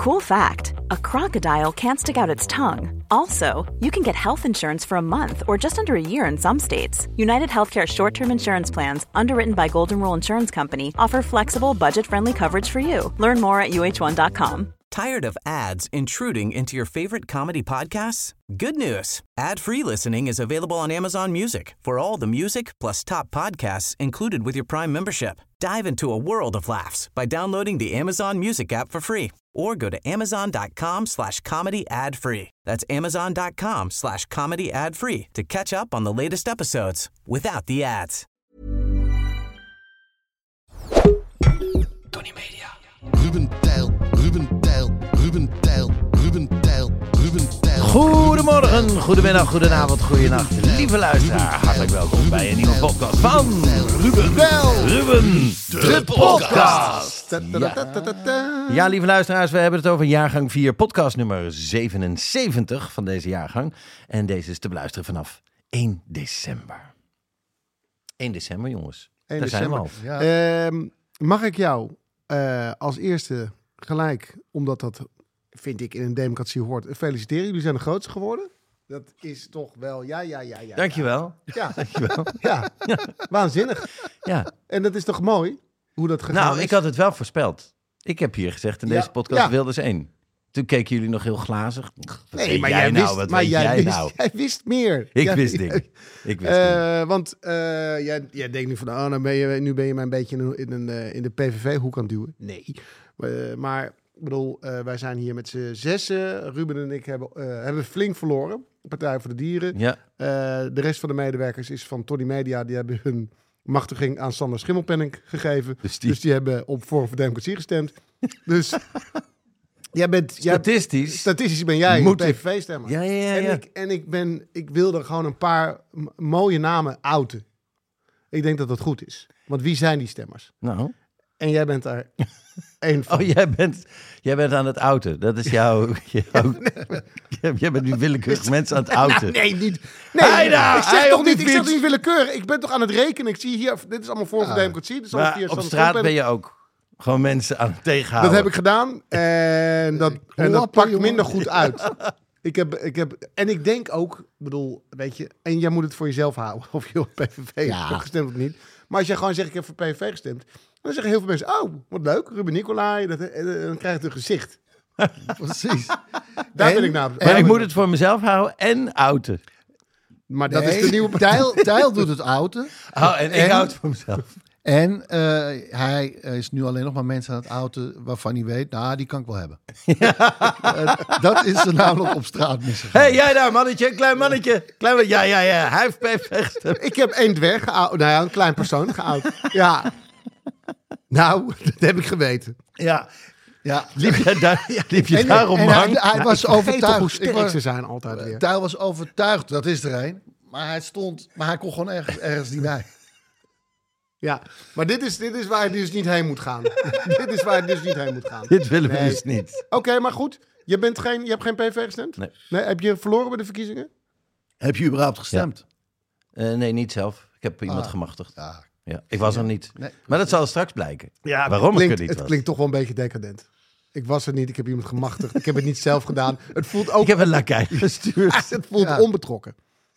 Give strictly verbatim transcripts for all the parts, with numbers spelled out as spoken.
Cool fact, a crocodile can't stick out its tongue. Also, you can get health insurance for a month or just under a year in some states. United Healthcare short-term insurance plans, underwritten by Golden Rule Insurance Company, offer flexible, budget-friendly coverage for you. Learn more at U H one dot com. Tired of ads intruding into your favorite comedy podcasts? Good news. Ad-free listening is available on Amazon Music for all the music plus top podcasts included with your Prime membership. Dive into a world of laughs by downloading the Amazon Music app for free or go to amazon.com slash comedy ad free. That's amazon.com slash comedy ad free to catch up on the latest episodes without the ads. Tony Media. Ruben Tijl, Ruben Tijl, Ruben Tijl, Ruben Tijl, Ruben Tijl. Goedemorgen, goedemiddag, goedenacht, goedenacht. Lieve luisteraar, hartelijk welkom bij een nieuwe podcast van Ruben Tijl. Ruben, de podcast. Ja. ja, lieve luisteraars, we hebben het over jaargang vier, podcast nummer zevenenzeventig van deze jaargang. En deze is te beluisteren vanaf één december. één december, jongens. één Daar december. zijn we al. Ja. Uh, mag ik jou uh, als eerste gelijk, omdat dat vind ik in een democratie hoort, feliciteren. Jullie zijn de grootste geworden. Dat is toch wel, ja, ja, ja, ja. Dankjewel. Ja, Dankjewel. ja. ja. Waanzinnig. Ja. En dat is toch mooi, hoe dat gegaan nou, is? ik had het wel voorspeld. Ik heb hier gezegd in ja. deze podcast ja. Wilders één. Toen keken jullie nog heel glazig. Wat nee, maar jij, jij nou? wist, Wat maar weet jij, jij wist, nou? jij wist meer. Ik jij, wist dingen. Ik wist uh, dingen. Want uh, jij, jij denkt nu van, oh, nou ben je, nu ben je mij een beetje in, een, in, een, uh, in de P V V-hoek aan het duwen. Nee. Uh, maar, ik bedoel, uh, wij zijn hier met z'n zessen. Ruben en ik hebben, uh, hebben flink verloren. Partij voor de Dieren. Ja. Uh, de rest van de medewerkers is van Tony Media. Die hebben hun machtiging aan Sander Schimmelpenninck gegeven. Dus die, dus die hebben op Forum voor Democratie gestemd. Dus... Jij bent, statistisch. Jij, statistisch ben jij een P V V-stemmer. Ja, ja, ja, ja. En, ik, en ik, ben, ik wilde gewoon een paar m- mooie namen outen. Ik denk dat dat goed is. Want wie zijn die stemmers? Nou. En jij bent daar één van. Oh, jij bent, jij bent aan het outen. Dat is jouw... jouw jij bent nu willekeurig mensen aan het outen. Nou, nee, niet. Nee, Heida, ik zeg hij toch op niet, de ik zeg fiets. toch niet willekeurig. Ik ben toch aan het rekenen. Ik zie hier, dit is allemaal Forum voor Democratie. Dit is allemaal Maar via op Sander straat ben Schimmelpenninck. je ook gewoon mensen aan het tegenhouden. Dat heb ik gedaan. En dat, en dat pakt minder goed uit. Ik heb, ik heb, en ik denk ook, bedoel, weet je, en jij moet het voor jezelf houden, of je op P V V Ja. hebt gestemd of niet. Maar als jij gewoon zegt, ik heb voor P V V gestemd, dan zeggen heel veel mensen, oh, wat leuk, Ruben Nicolai, dat, en dan krijg je een gezicht. Precies. Daar En- ben ik nou. Maar ik moet het voor mezelf houden en outen. Maar dat Nee, is de nieuwe Tijl, Tijl doet het outen. Oh, en ik En- houd het voor mezelf. En uh, hij is nu alleen nog maar mensen aan het outen waarvan hij weet, nou, die kan ik wel hebben. uh, dat is er namelijk op straat misgegaan. Hé, hey, jij daar, mannetje, klein mannetje. Klein man- ja, ja, ja, hij heeft P V V gestemd. Ik heb één dwerg geout, nou ja, een klein persoon geout. Ja. Nou, dat heb ik geweten. Ja, ja. Liep je, daar, liep je En- daarom en hij, lang? hij was Vergeet toch overtuigd. hoe Ik sterk was- ze zijn altijd weer. Tijl was overtuigd, dat is er een. Maar hij stond, maar hij kon gewoon ergens, ergens niet bij. Ja, maar dit is, dit is waar je dus niet heen moet gaan. Dit is waar je dus niet heen moet gaan. Dit willen we Nee. dus niet. Oké, okay, maar goed. Je, bent geen, je hebt geen P V V gestemd? Nee. nee. Heb je verloren bij de verkiezingen? Heb je überhaupt gestemd? Uh, nee, niet zelf. Ik heb iemand Ah. gemachtigd. Ja. Ja, ik was er niet. Nee. Maar dat zal straks blijken. Ja, Waarom het klinkt, ik er niet het was. klinkt toch wel een beetje decadent. Ik was er niet, ik heb iemand gemachtigd. Ik heb het niet zelf gedaan. Het voelt ook... Ik heb een lakij gestuurd. het voelt Ja. onbetrokken.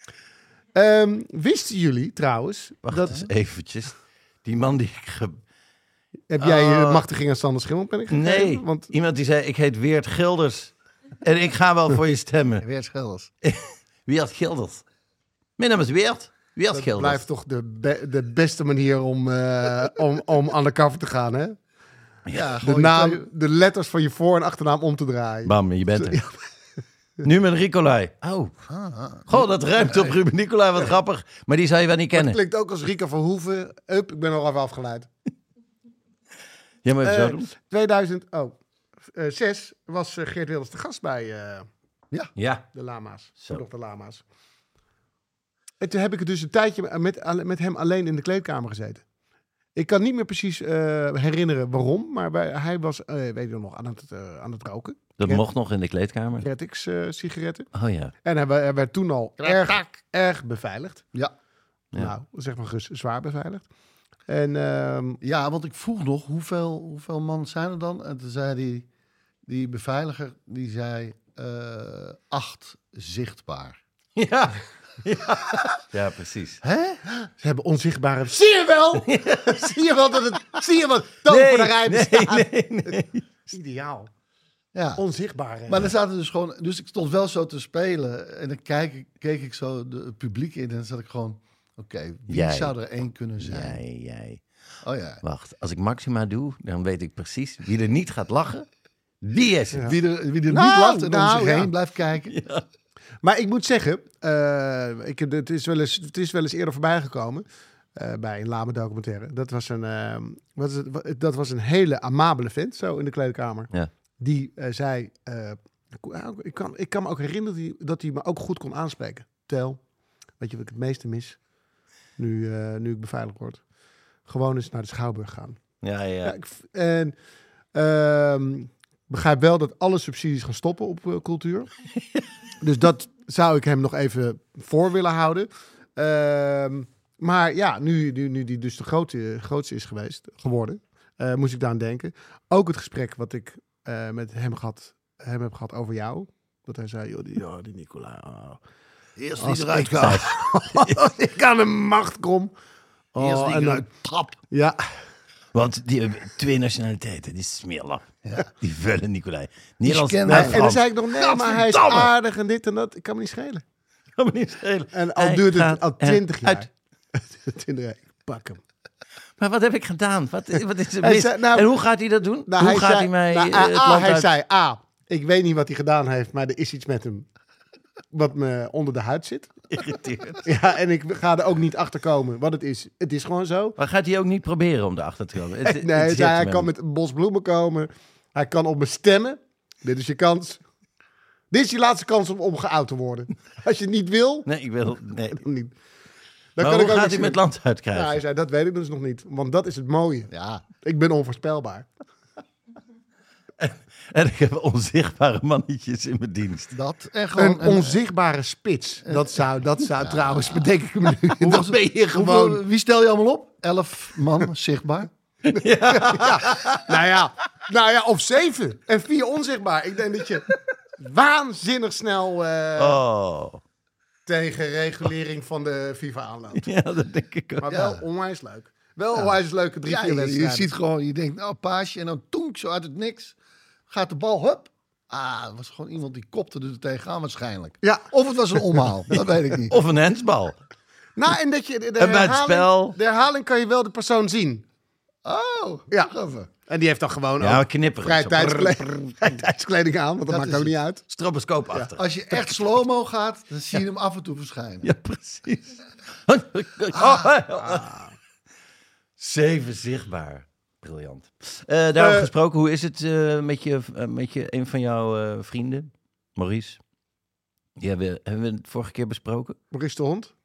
Um, wisten jullie trouwens... Wacht dat, eens eventjes. Die man die ik... Ge... Heb jij je Oh. machtiging aan Sander Schimmelpenninck gegeven? Nee, Want iemand die zei, ik heet Weert Gilders. En ik ga wel voor je stemmen. Weer Schilders. Weert Gilders. Mijn naam is Weert. Weert dat Gilders. blijft toch de, be- de beste manier om, uh, om, om undercover te gaan, hè? Ja, De, gewoon naam, twee- de letters van je voor- en achternaam om te draaien. Bam, je bent er. Nu met Nicolai. Oh. Ah, Goh, dat ruimt op Ruben Nicolai. Wat grappig. Maar die zou je wel niet Het kennen. klinkt ook als Rika Verhoeven. Up, ik ben al even afgeleid. Ja, maar even Eh, zo doen. tweeduizend zes was uh, Geert Wilders de gast bij uh, Ja. de Lama's. Zo. Nog de Lama's. En toen heb ik dus een tijdje met, met hem alleen in de kleedkamer gezeten. Ik kan niet meer precies uh, herinneren waarom, maar wij, hij was, uh, weet je nog, aan het, uh, aan het roken. Dat Gert- mocht nog in de kleedkamer. Gertix uh, sigaretten. Oh ja. En hij, hij werd toen al erg, erg beveiligd. Ja. Ja. Nou, zeg maar ges- zwaar beveiligd. En um, Ja, want ik vroeg nog, hoeveel, hoeveel man zijn er dan? En toen zei hij, die beveiliger die zei uh, acht zichtbaar. Ja. Ja. Ja, precies. Hè? Ze hebben onzichtbare... Zie je wel? Zie je wel dat het... Zie je wel? Toon Nee, voor de rij bestaat. nee, nee, nee. Ideaal. Ja. Onzichtbare. Maar dan zaten dus gewoon... Dus ik stond wel zo te spelen. En dan kijk, keek ik zo de, het publiek in. En dan zat ik gewoon... Oké, okay, wie jij. zou er één kunnen zijn? Jij, jij. Oh ja. Wacht, als ik Maxima doe, dan weet ik precies wie er niet gaat lachen. Die is het. Ja. Wie er, wie er Nou, niet lacht en nou, om zich ja. heen blijft kijken. Ja. Maar ik moet zeggen, uh, ik, het, is wel eens, het is wel eens eerder voorbij gekomen uh, bij een Lame documentaire. Dat was een, uh, wat is het, dat was een hele amabele vent, zo in de kleedkamer. Ja. Die uh, zei, uh, ik, kan, ik kan me ook herinneren dat hij, dat hij me ook goed kon aanspreken. Tel, weet je wat ik het meeste mis? Nu, uh, nu ik beveiligd word. Gewoon eens naar de Schouwburg gaan. Ja, ja. ja ik, en uh, begrijp wel dat alle subsidies gaan stoppen op uh, cultuur. Dus dat zou ik hem nog even voor willen houden. Uh, maar ja, nu, nu, nu die dus de grote, grootste is geweest, geworden, uh, moest ik daar aan denken. Ook het gesprek wat ik uh, met hem, gehad, hem heb gehad over jou. Dat hij zei, joh, die, joh, die Nicola... Oh. Eerst Als die eruit ik- gaat. ik kan een macht kom. Oh, Eerst die en dan- eruit trap. Ja, Want die hebben twee nationaliteiten, die smeerlap. Ja. Die vullen Nicolai. Nederlands kennen en hem. en dan Frans. zei ik nog, nee, maar hij is Gadverdamme. aardig en dit en dat. Ik kan me niet schelen. Kan me niet schelen. En al Hij duurt het gaat al twintig eruit. jaar. twintig jaar. Ik pak hem. Maar wat heb ik gedaan? Wat, wat is er Hij mis? zei- nou- en hoe gaat hij dat doen? Nou, hoe hij gaat zei, hij mij nou, eh, A, het A, land hij uit? zei, A, ik weet niet wat hij gedaan heeft, maar er is iets met hem wat me onder de huid zit. Irriteert. Ja, en ik ga er ook niet achter komen wat het is. Het is gewoon zo. Maar gaat hij ook niet proberen om erachter te komen? Het- het Nee, hij zit zei, hij hem. kan met een bos bloemen komen. Hij kan op me stemmen. Dit is je kans. Dit is je laatste kans om, om geout te worden. Als je het niet wil, Nee, ik wil... Nee. dan niet. Dan Maar kan hoe ik ook gaat niks hij doen. met het land uitkrijgen? Ja, hij zei, dat weet ik dus nog niet. Want dat is het mooie. Ja, Ik ben onvoorspelbaar. En ik heb onzichtbare mannetjes in mijn dienst. dat. En gewoon... Een onzichtbare spits. Dat zou, dat zou trouwens, bedenk ik me nu. Hoeveel- Dan ben je gewoon... Hoeveel- wie stel je allemaal op? Elf man, zichtbaar. Nou ja, nou ja, of zeven. En vier onzichtbaar. Ik denk dat je waanzinnig snel uh, Oh. tegen regulering van de FIFA aanloopt. Ja, dat denk ik ook. Maar Ja. wel onwijs leuk. Wel onwijs leuke drie, Ja, vier je, je wedstrijden. ziet gewoon, je denkt, nou, paasje. En dan toenk, zo uit het niks. Gaat de bal, hup. Ah, het was gewoon iemand die kopte er tegenaan waarschijnlijk. Ja, Of het was een omhaal, dat weet ik niet. Of een hensbal. nou en dat je de, de, En bij het herhaling, spel. de herhaling kan je wel de persoon zien. Oh, Ja. wacht even. En die heeft dan gewoon Ja, ook knipperen. vrij Zo. tijdskleding, vrij tijdskleding aan, want dat, Dat maakt is ook het. niet uit. Stroboscoop achter. Als je echt slow-mo gaat, dan zie je hem af en toe verschijnen. Ja, precies. Oh, oh. Zeven zichtbaar. Briljant. Eh daarover Eh, gesproken, hoe is het eh, met, je, eh, met je, een van jouw eh, vrienden, Maurice? Die hebben, hebben we het vorige keer besproken? Maurice de hond.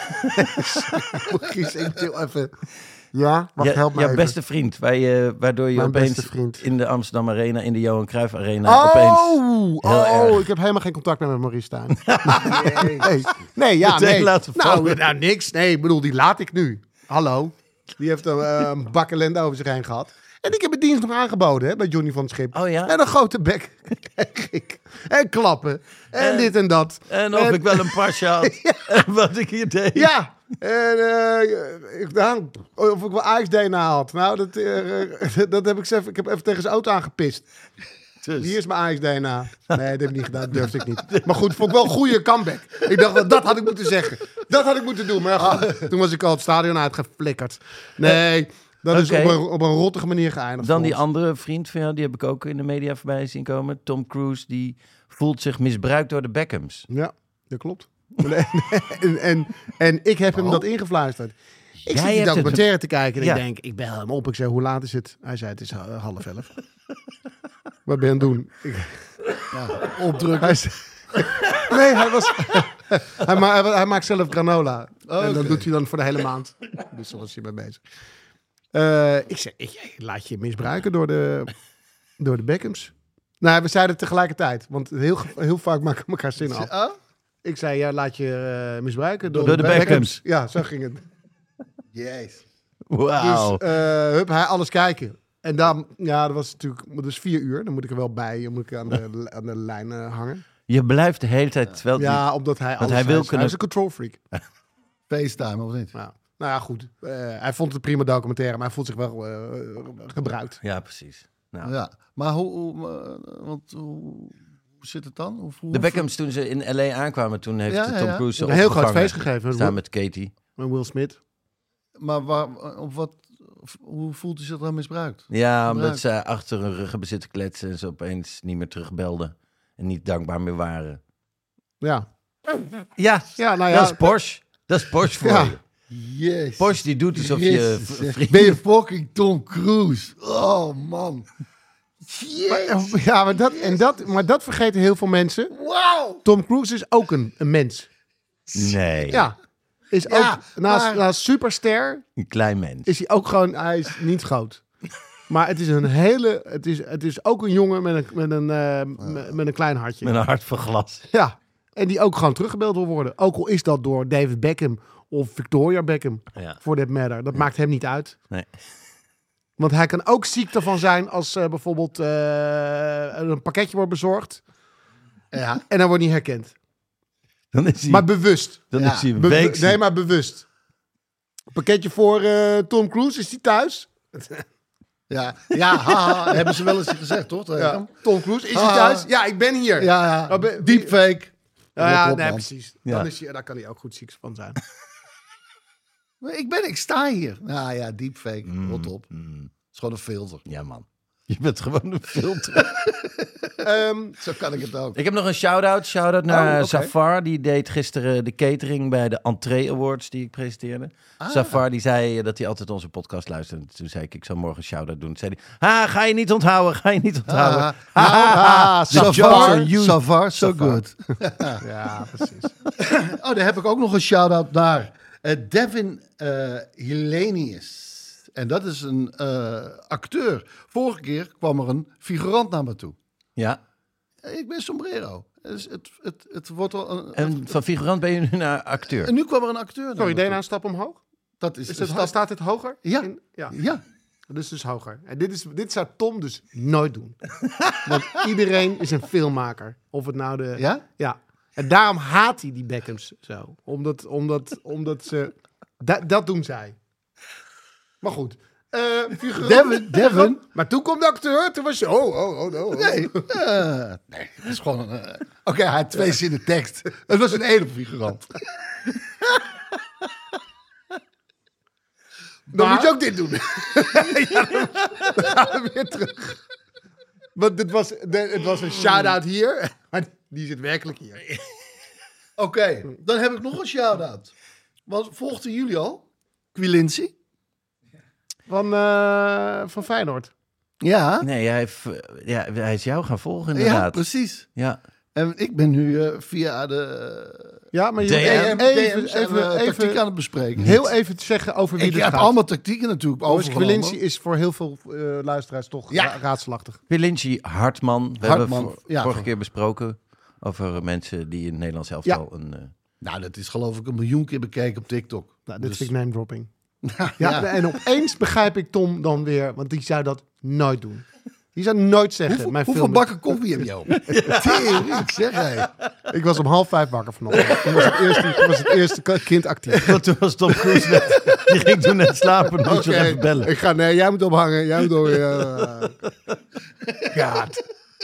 Maurice, ik wil even... Ja, wacht, Ja, help me jouw even. beste vriend, waar je, waardoor je Mijn opeens beste vriend. in de Amsterdam Arena, in de Johan Cruijff Arena, opeens... Oh, heel oh erg. ik heb helemaal geen contact meer met Maurice Stijn. nee. nee, nee, ja, Meteen nee. laten Nou, vallen. nou, niks. Nee, ik bedoel, die laat ik nu. Hallo. Die heeft een, uh, een bak ellende over zich heen gehad. En ik heb mijn dienst nog aangeboden hè, bij Johnny van het Schip. Oh ja? En een grote bek kreeg ik. En klappen. En, En- dit en dat. En of En- ik wel een pasje had. En wat ik hier deed. Ja. En uh, ik, nou, of ik wel Ajax D N A had. Nou, dat, uh, dat heb ik zelf. Ik heb even tegen zijn auto aangepist. Dus. Hier is mijn Ajax D N A. Nee, dat heb ik niet gedaan. Dat durfde ik niet. Maar goed, vond ik wel een goede comeback. Ik dacht, wel, dat had ik moeten zeggen. Dat had ik moeten doen. Maar ja, goed, toen was ik al het stadion uitgeflikkerd. Nee, dat is Oké. op een, op een rottige manier geëindigd. Dan voor die ons. andere vriend van jou, die heb ik ook in de media voorbij zien komen. Tom Cruise, die voelt zich misbruikt door de Beckhams. Ja, dat klopt. En, en, en ik heb hem dat ingefluisterd. Ik Jij zit die hebt het- documentaire te kijken en Ja. ik denk, ik bel hem op. Ik zei, hoe laat is het? Hij zei, het is ha- half elf. Wat ben je aan het doen? Ik, Opdrukken. hij zei, nee, hij was... hij, ma- hij, hij maakt zelf granola. En dat Oké. doet hij dan voor de hele maand. Dus daar was hij mee bezig. Eh, ik zei, ik, laat je misbruiken door de, door de Beckhams. Nou, we zeiden het tegelijkertijd. Want heel, ge- heel vaak maken we elkaar zin af. Oh? Ik zei, ja, laat je eh, misbruiken door, Door de Beckhams. Ja, zo ging het. Jeez. Wauw. Dus uh, hup, hij alles kijken. En dan, ja, dat was natuurlijk dus vier uur. Dan moet ik er wel bij, dan moet ik aan de, aan de lijn uh, hangen. Je blijft de hele tijd... Terwijl Ja, die, omdat hij want alles... hij wil hij, is, kunnen... hij is een control freak. FaceTime of niet? Nou, nou ja, goed. Uh, hij vond het een prima documentaire, maar hij voelt zich wel uh, gebruikt. Ja, precies. Nou. Ja, maar hoe, hoe, uh, want, hoe, hoe zit het dan? Hoe, hoe, De Beckhams, toen ze in L A aankwamen, toen heeft Ja, Tom ja, ja. Cruise Een heel groot feest gegeven. Samen met Katie. Met Will Smith. Maar waar, op wat, hoe voelt hij zich dan misbruikt? Ja, Gebruikt. omdat ze achter hun rug hebben zitten kletsen en ze opeens niet meer terugbelden. En niet dankbaar meer waren. Ja. Ja, Ja, nou ja. dat is Porsche. Dat is Porsche voor Ja. je. Yes. Porsche die doet alsof je... Jezus, v- zeg. vriend- Ben je fucking Tom Cruise? Oh, man. Yes. Maar, ja, maar dat, en dat, maar dat vergeten heel veel mensen. Wauw. Tom Cruise is ook een, een mens. Nee, Ja. Is Ja, ook, naast, maar- naast superster een klein mens. is hij ook gewoon, hij is niet groot. Maar het is een hele, het is, het is ook een jongen met een, met een, uh, met, met een klein hartje. Met een hart van glas. Ja. En die ook gewoon teruggebeld wil worden. Ook al is dat door David Beckham of Victoria Beckham. Ja. For that matter. Dat maakt hem niet uit. Nee. Want hij kan ook ziek ervan zijn als uh, bijvoorbeeld uh, een pakketje wordt bezorgd. Ja. En dan wordt niet herkend. Dan is hij, Maar bewust. dan Ja. is hij een Be- week ziek. nee, maar bewust. Pakketje voor uh, Tom Cruise. Is die thuis? Ja, ja haha, hebben ze wel eens gezegd, toch? tegen Ja. hem? Tom Cruise, is hij Ah. thuis? Ja, ik ben hier. Ja, ja. Oh, be- Deepfake. Ja, ja, Rot op, nee, man. precies. Ja. Dan is hij, daar kan hij ook goed ziek van zijn. Maar Ik ben, ik sta hier. Nou ja, deepfake. Mm, Rot op. mm. Het is gewoon een filter. Ja, man. Je bent gewoon een filter. um, Zo kan ik het ook. Ik heb nog een shout-out. Shout-out naar Oh, oké. Safar. Die deed gisteren de catering bij de Entree Awards die ik presenteerde. Ah. Safar die zei dat hij altijd onze podcast luisterde. Toen zei ik, ik zal morgen een shout-out doen. Toen zei hij, ha, ga je niet onthouden, ga je niet onthouden. Ah, Ha, ha, ha. So The jokes far, on you. so far, so Safar. good. ja, precies. Oh, daar heb ik ook nog een shout-out naar uh, Devin uh, Hillenius. En dat is een uh, acteur. Vorige keer kwam er een figurant naar me toe. Ja, Ik ben sombrero. Dus het, het, het wordt al een, en van figurant ben je nu naar acteur. en nu kwam er een acteur naar Sorry, me deed je toe. nou een stap omhoog? Dat is, Is is het, dat, staat dit hoger? Ja. In- ja. Ja. Dat is dus hoger. En dit, is, dit zou Tom dus nooit doen. Want iedereen is een filmmaker. Of het nou de... Ja? Ja. En daarom haat hij die Beckhams zo. Omdat, omdat, omdat ze... Da, dat doen zij. Maar goed. Uh, figurant- Devin, Devin. Maar toen kwam de acteur. Toen was je... Oh, oh, oh, oh. Nee, uh, nee, het is gewoon een... Uh, Oké, okay, hij had twee zinnen tekst. Het was een ene figurant. Dan Maar- moet je ook dit doen. ja, dan, dan gaan we weer terug. Want dit was, de, het was een shout-out hier. Maar die zit werkelijk hier. Oké, okay, dan heb ik nog een shout-out. Want volgden jullie al? Quilinci? Van, uh, van Feyenoord. Ja. Nee, hij, heeft, ja, hij is jou gaan volgen Ja, inderdaad. precies. Ja. En ik ben nu uh, via de... Ja, maar je D M, moet even, D M's even, en, uh, even, tactiek aan het bespreken. heel even te zeggen over wie ik dit heb gaat. allemaal tactieken natuurlijk Overigens, overgenomen. Quilinci is voor heel veel uh, luisteraars toch Ja. ra- raadselachtig. Quilinci Hartman. We Hartman, hebben voor, ja. vorige keer besproken over mensen die in het Nederlands elftal een... Uh, Nou, dat is geloof ik een miljoen keer bekeken op TikTok. Nou, dit Dus- vind ik name dropping. ja, Ja, en opeens begrijp ik Tom dan weer, want die zou dat nooit doen. Die zou nooit zeggen. Hoeveel, mijn hoeveel film bakken koffie heb je op? Tering, zeg hij. Ik was om half vijf wakker vanochtend. Toen was het eerste, toen was het eerste kind actief. Want toen was Tom Cruise net... Die ging toen net slapen. Dan moet je nog Oké, even bellen. ik ga, nee, jij moet ophangen. Jij moet op. Uh, God.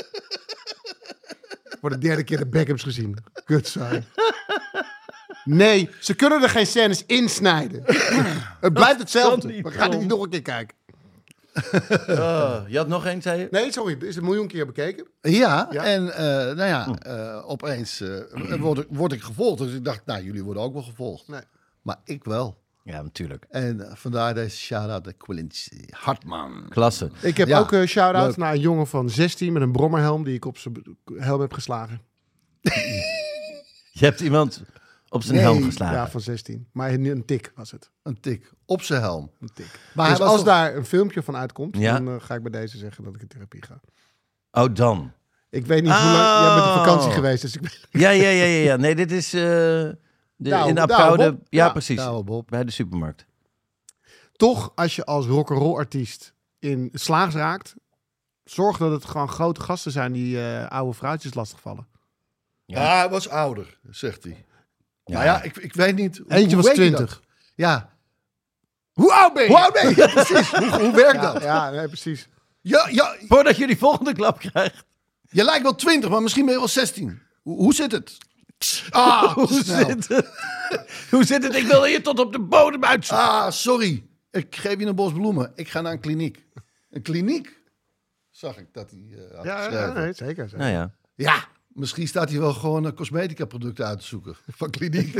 Voor de derde keer de Beckhams gezien. Kut zijn. Nee, ze kunnen er geen scènes insnijden. Het blijft hetzelfde. niet, We gaan het Tom. niet nog een keer kijken. Oh, je had nog één, zei je? Nee, sorry. Er is een miljoen keer bekeken. Ja, Ja. en uh, nou ja, uh, opeens uh, word, ik, word ik gevolgd. Dus ik dacht, nou, jullie worden ook wel gevolgd. Nee. Maar ik wel. Ja, natuurlijk. En uh, vandaar deze shout-out naar Quilinci Hartman. Klasse. Ik heb Ja, ook een shout-out leuk. naar een jongen van zestien met een brommerhelm die ik op zijn helm heb geslagen. Je hebt iemand op zijn Nee, helm geslagen. Ja, van zestien. Maar een, een tik was het. Een tik op zijn helm. Een tik. Maar dus hij was als toch- daar een filmpje van uitkomt, Ja. dan uh, ga ik bij deze zeggen dat ik in therapie ga. Oh, dan. Ik weet niet hoe lang... Jij bent op vakantie Oh. geweest, dus ik ben... Ja, ja, ja, ja. ja. Nee, dit is uh, de, Douwe- in de Douwe Apkoude... Ja, Bob. Ja, precies. Douwe Bob. Bij de supermarkt. Toch, als je als rock'n'roll artiest in slaags raakt, zorg dat het gewoon grote gasten zijn die uh, oude vrouwtjes lastigvallen. Ja, ja, hij was ouder, zegt hij. Ja, nou ja, ik, ik weet niet. Hoe, Eentje hoe was twintig. Ja. Hoe oud ben je? Hoe oud ben je? Ja, precies. hoe, hoe werkt ja, dat? Ja, nee, precies. Ja, ja. Voordat je die volgende klap krijgt. Je lijkt wel twintig, maar misschien ben je wel zestien. Hoe, hoe zit het? Ah, hoe zit het? Hoe zit het? Ik wil hier tot op de bodem uitzoeken. Ah, sorry. Ik geef je een bos bloemen. Ik ga naar een kliniek. Een kliniek? Zag ik dat hij uh, had ja, ja, nee, zeker. zeker. Nou ja. Ja, misschien staat hij wel gewoon uh, cosmetica producten uit te zoeken. Van kliniek.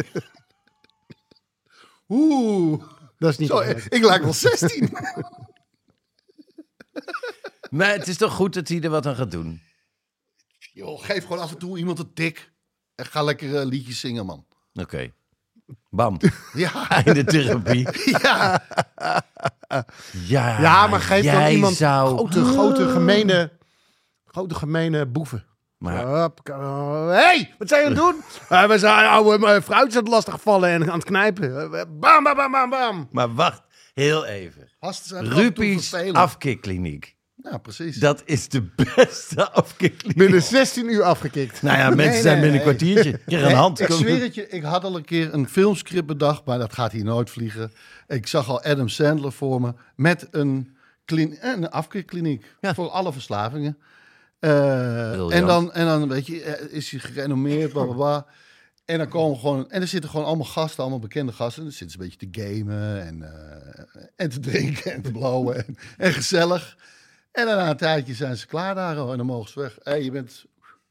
Oeh. Dat is niet Zo, ik, ik lijk wel zestien. Maar het is toch goed dat hij er wat aan gaat doen? Joh, geef gewoon af en toe iemand een tik. En ga lekker uh, liedjes zingen, man. Oké. Okay. Bam. Ja. Einde therapie. Ja. Ja, ja, maar geef dan iemand zou... grote, grote, gemene, grote, gemene boeven. Maar... Hé, hey, wat zijn je aan het doen? uh, we zijn oude uh, fruitjes aan het lastigvallen en aan het knijpen. Uh, bam, bam, bam, bam, bam. Maar wacht, heel even. Rupies afkikkliniek. Ja, precies. Dat is de beste afkikkliniek. Binnen zestien uur afgekikt. Nou ja, mensen nee, zijn nee, binnen een nee. kwartiertje. Ik kreeg een hand. Ik zweer het je, ik had al een keer een filmscript bedacht, maar dat gaat hier nooit vliegen. Ik zag al Adam Sandler voor me met een, klin- een afkikkliniek ja. voor alle verslavingen. Uh, en, dan, en dan, weet je, is hij gerenommeerd, bla bla bla. En dan komen gewoon, en er zitten gewoon allemaal gasten, allemaal bekende gasten. En dan zitten ze een beetje te gamen en, uh, en te drinken en te blowen en, en gezellig. En dan na een tijdje zijn ze klaar daar en dan mogen ze weg. Hey, je bent...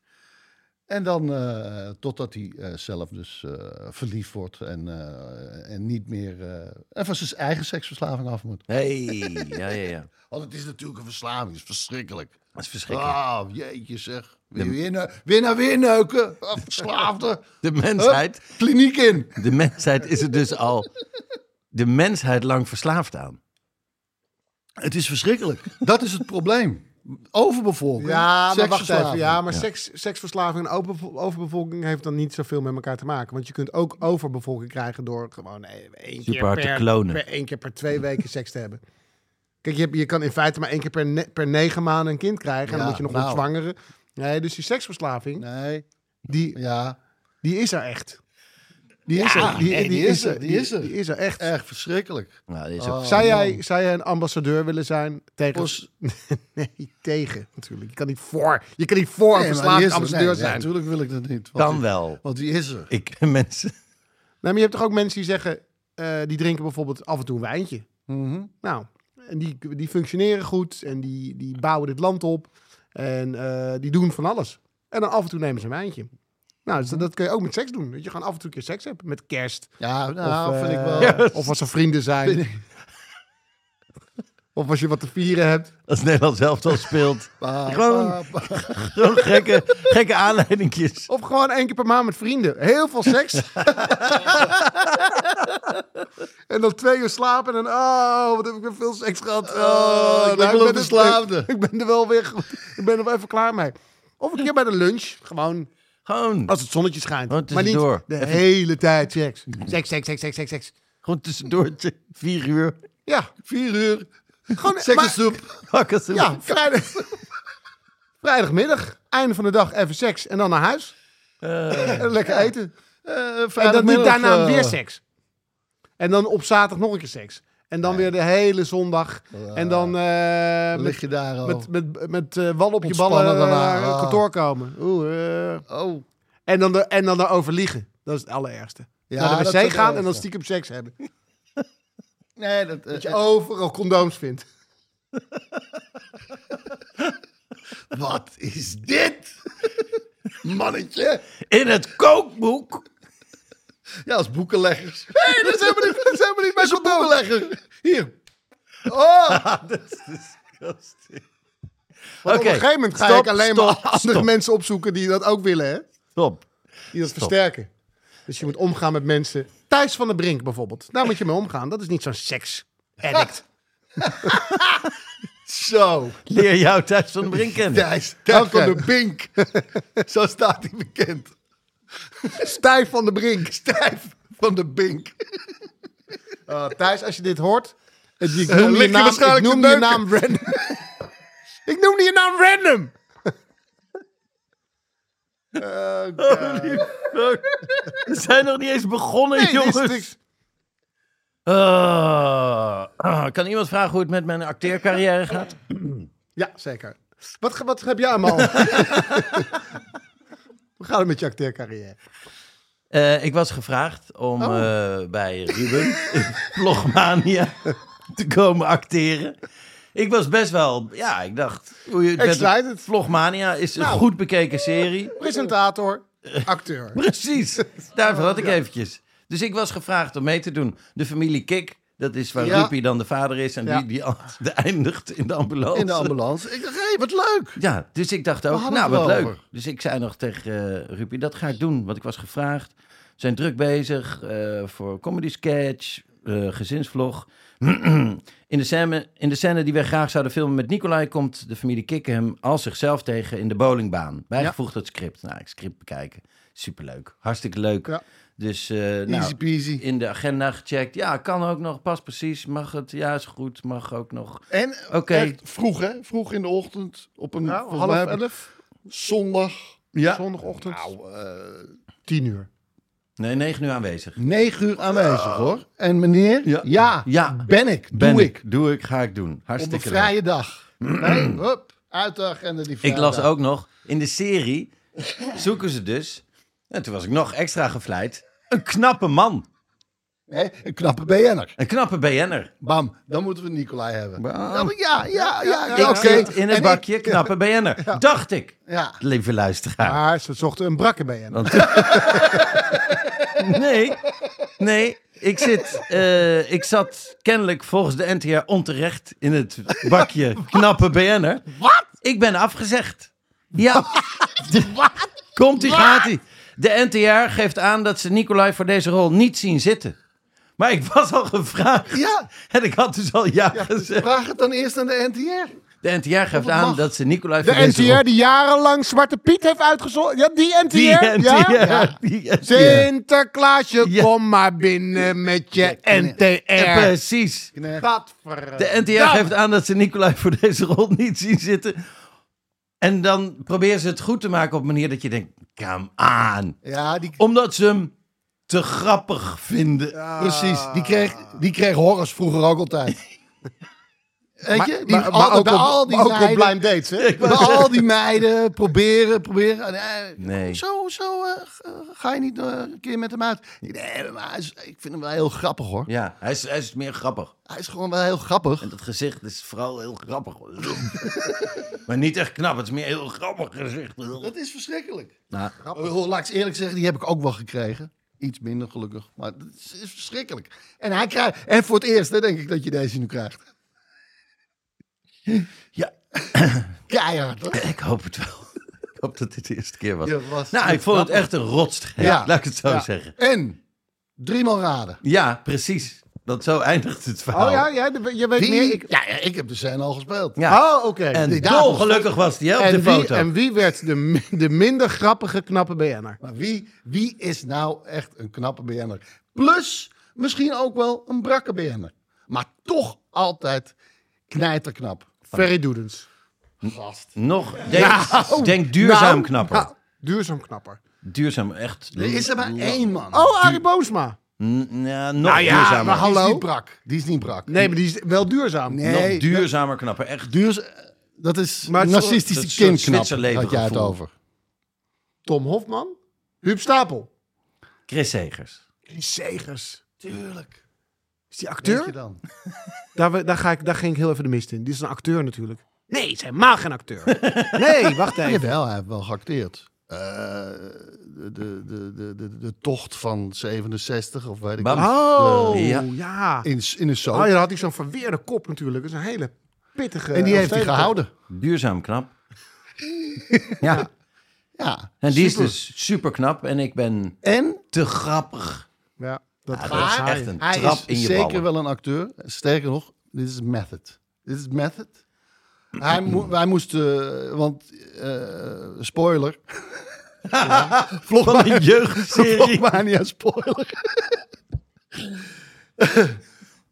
En dan, uh, totdat hij uh, zelf dus uh, verliefd wordt en, uh, en niet meer... Uh, en van zijn eigen seksverslaving af moet. Hey, ja, ja, ja. Want het is natuurlijk een verslaving, het is verschrikkelijk. Dat is verschrikkelijk. Ah, jeetje zeg. Weer, weer, ne- weer naar weer neuken. Ah, verslaafde. De mensheid... Hup, kliniek in. De mensheid is er dus al... De mensheid lang verslaafd aan. Het is verschrikkelijk. Dat is het probleem. Overbevolking. Ja, maar wacht even. Ja, maar Ja. Seks, seksverslaving en overbe- overbevolking heeft dan niet zoveel met elkaar te maken. Want je kunt ook overbevolking krijgen door gewoon één keer Super hard te per, klonen. per, één keer per twee weken seks te hebben. Kijk, je, hebt, je kan in feite maar één keer per, ne- per negen maanden een kind krijgen. En Ja, dan moet je nog nou. ontzwangeren. Nee, dus die seksverslaving, Nee. die, Ja. die is er echt. Die Ja, is er. Die, nee, die is er, die is er. Die is er echt. Echt verschrikkelijk. Nou, dit is ook... Oh, Zou jij, man. zou jij een ambassadeur willen zijn tegen... Pos- Nee, tegen natuurlijk. Je kan niet voor, je kan niet voor een Nee, maar die verslaafd is er. ambassadeur Nee, zijn. natuurlijk wil ik dat niet. Want Kan die- wel. Want die is er. Ik, mensen... Nee, maar je hebt toch ook mensen die zeggen... Uh, die drinken bijvoorbeeld af en toe een wijntje. Mm-hmm. Nou, en die, die functioneren goed. En die, die bouwen dit land op. En uh, die doen van alles. En dan af en toe nemen ze een wijntje. Nou, dus dat, dat kun je ook met seks doen. Dat je gewoon af en toe een keer seks hebt. Met kerst. Ja, nou, of, vind uh, ik wel. Ja. Of als er vrienden zijn. Of als je wat te vieren hebt. Als Nederland zelf al speelt. Pa, Gewoon- pa, pa. Zo'n gekke, gekke aanleidingjes. Of gewoon één keer per maand met vrienden. Heel veel seks. En dan twee uur slapen. En dan, oh, wat heb ik weer veel seks gehad. Oh, ik lijk nou, wel ben een er- verslaafde. Ik ben er wel weer, ik ben er wel even klaar mee. Of een keer bij de lunch. Gewoon Gewoon, als het zonnetje schijnt. Gewoon Maar niet tussendoor. de Even- hele tijd seks. Seks, seks, seks, seks, seks, seks. gewoon tussendoortje. Vier uur. Ja, Vier uur. gewoon, maar, Seksensoep. Pakken ze. ja, vrijdag, vrijdagmiddag. Einde van de dag even seks. En dan naar huis. Eh, En lekker eten. Uh, En dan niet daarna weer seks. En dan op zaterdag nog een keer seks. En dan weer de hele zondag. En dan uh, Dan lig met, je daar al. met, met, met uh, wallen op je Ontspannen ballen daarna. naar Ah. kantoor komen. Oeh, uh. Oh. en, dan de, en dan erover liegen. Dat is het allerergste. Ja, Naar de dat is wc het gaan en dan ergste. stiekem seks hebben. Nee, dat... Dat Uh, je overal condooms vindt. wat is dit? Mannetje. in het kookboek. Ja, als boekenleggers. Hé, hey, dat is helemaal niet, dat is helemaal niet mijn boekenlegger. Hier. Oh. Dat is disgusting. Want Oké, op een gegeven moment ga stop, ik alleen stop, maar andere stop. mensen opzoeken die dat ook willen, hè? Stop. Die dat Stop. versterken. Dus je moet omgaan met mensen. Thijs van der Brink bijvoorbeeld. Daar moet je mee omgaan. Dat is niet zo'n seks-addict. Zo. Leer jou thuis van de Brink kennen. Thijs. Thijs van Oké. de Bink. Zo staat hij bekend. Stijf van der Brink. Stijf van de Bink. Uh, Thijs, als je dit hoort, Ik noemde je naam, ik noemde je naam random. Ik noemde je naam random. Okay. We zijn nog niet eens begonnen, nee, jongens. Uh, uh, kan iemand vragen hoe het met mijn acteercarrière gaat? Ja, zeker. Wat, wat heb jij allemaal? Hoe gaat het met je acteercarrière? Uh, ik was gevraagd om oh. uh, bij Ruben Vlogmania te komen acteren. Ik was best wel, ja, ik dacht... Excited. Vlogmania is een nou, goed bekeken serie. Presentator, acteur. Precies, daarvoor had ik eventjes. Dus ik was gevraagd om mee te doen. De familie Kik, dat is waar ja. Rupi dan de vader is... en ja. die, die, die eindigt in de ambulance. In de ambulance. Ik dacht, hé, hey, wat leuk. Ja, dus ik dacht ook, nou, wat leuk. Over. Dus ik zei nog tegen uh, Rupi, dat ga ik doen, want ik was gevraagd. We zijn druk bezig uh, voor comedy sketch, uh, gezinsvlog... In de, scène, in de scène die wij graag zouden filmen met Nicolai... komt de familie Kikken hem als zichzelf tegen in de bowlingbaan. Bijgevoegd ja. het script. Nou, ik script bekijken. Superleuk. Hartstikke leuk. Ja. Dus uh, Easy nou, peasy. In de agenda gecheckt. Ja, kan ook nog. Pas precies. Mag het? Ja, is goed. Mag ook nog. En okay. vroeg, hè? Vroeg in de ochtend. Op een nou, half elf. Zondag. Ja. Zondagochtend. Nou, uh, tien uur. Nee, negen uur aanwezig. Negen uur aanwezig, uh, hoor. En meneer? Ja. Ja, ja. Ben ik. Doe ben ik. ik. Doe ik, ga ik doen. Hartstikke Op een vrije leuk. Dag. Nee, hup, uit de agenda die vrije Ik las dag. ook nog, in de serie zoeken ze dus... En toen was ik nog extra gevleid. Een knappe man. Nee, een knappe B N'er. Een knappe B N'er. Bam, dan moeten we Nicolai hebben. Bam. Ja, ja, ja. ja, ik ja zit okay. in het en bakje ik, knappe B N'er. Ja. Dacht ik. Ja. Lieve luisteraar. Maar ze zochten een brakke B N'er. Want... nee, nee. Ik, zit, uh, ik zat kennelijk volgens de N T R onterecht in het bakje knappe B N'er. Wat? Ik ben afgezegd. Ja. Wat? Komt-ie, gaat-ie. De N T R geeft aan dat ze Nicolai voor deze rol niet zien zitten. Maar ik was al gevraagd. Ja. En ik had dus al ja, ja gezegd. Vraag het dan eerst aan de N T R. De N T R geeft aan mag. dat ze Nicolai de voor deze rol... De N T R die jarenlang Zwarte Piet heeft uitgezocht. Ja, die N T R. Die N T R. Ja? Ja. Die N T R. Sinterklaasje, ja. kom maar binnen met je N T R. Ja, precies. Gadver. De N T R Dan. geeft aan dat ze Nicolai voor deze rol niet zien zitten. En dan proberen ze het goed te maken op een manier dat je denkt... Come on. Ja, die... Omdat ze hem te grappig vinden. Ja. Precies. Die kreeg, die kreeg Horus vroeger ook altijd. Weet je? Die maar, altijd, maar ook bij op, al die ook meiden, op blind dates, hè? Bij al die meiden proberen, proberen. Nee. nee. Zo, zo uh, ga je niet uh, een keer met hem uit. Nee, maar hij is, ik vind hem wel heel grappig, hoor. Ja, hij is, hij is meer grappig. Hij is gewoon wel heel grappig. En dat gezicht is vooral heel grappig. Maar niet echt knap, het is meer heel grappig gezicht. Dat is verschrikkelijk. Nou, laat ik eens eerlijk zeggen, die heb ik ook wel gekregen. Iets minder gelukkig, maar het is, is verschrikkelijk. En hij krijgt, en voor het eerst, hè, denk ik dat je deze nu krijgt. Ja. Keihard, hoor. Ik hoop het wel. Ik hoop dat dit de eerste keer was. Ja, was nou, ik vond het echt een rotstreek. Ja. Laat ik het zo ja. zeggen. En, driemaal raden. Ja, precies. Dat zo eindigt het verhaal. Oh ja, ja je weet wie, meer. Ik... Ja, ja, ik heb de scène al gespeeld. Ja. Oh, oké. Okay. En dolgelukkig was die, hè, op en de wie, foto. En wie werd de, de minder grappige knappe B N'er? Maar wie, wie is nou echt een knappe B N'er? Plus, misschien ook wel een brakke B N'er. Maar toch altijd knijterknap. Ferry Doedens. Gast. Nog, denk, nou, denk duurzaam nou, knapper. Nou, duurzaam knapper. Duurzaam, echt. Er is er maar één, man. Oh, Arie Boomsma. N- ja, nog nou ja, duurzamer. Maar hallo. Die is niet brak. Die is niet brak. Nee, maar die is wel duurzaam. Nee, nog duurzamer knapper, echt. Duurzaam. Dat is maar narcistische kindknap. Had jij het over. Tom Hofman. Huub Stapel. Chris Segers. Chris Segers. Tuurlijk. Is die acteur? Dan? daar, daar, ga ik, daar ging ik heel even de mist in. Die is een acteur natuurlijk. Nee, het is helemaal geen acteur. Nee, wacht even. Jawel, hij heeft wel geacteerd. Uh, de, de, de, de, de tocht van zevenenzestig of weet ik wat. Oh, de, ja. ja. In, in een soap. Oh, ja, dan had hij zo'n verweerde kop natuurlijk. Dat is een hele pittige... En die heeft hij gehouden. Duurzaam knap. ja. ja. En die super. is dus super knap. En ik ben en? te grappig. Ja, dat, ja, dat is echt een hij trap is in je zeker ballen. wel een acteur. Sterker nog, dit is method. Dit is method. Hij, mo- wij moesten, want uh, spoiler. ja, van een jeugdserie. Vlogmania spoiler.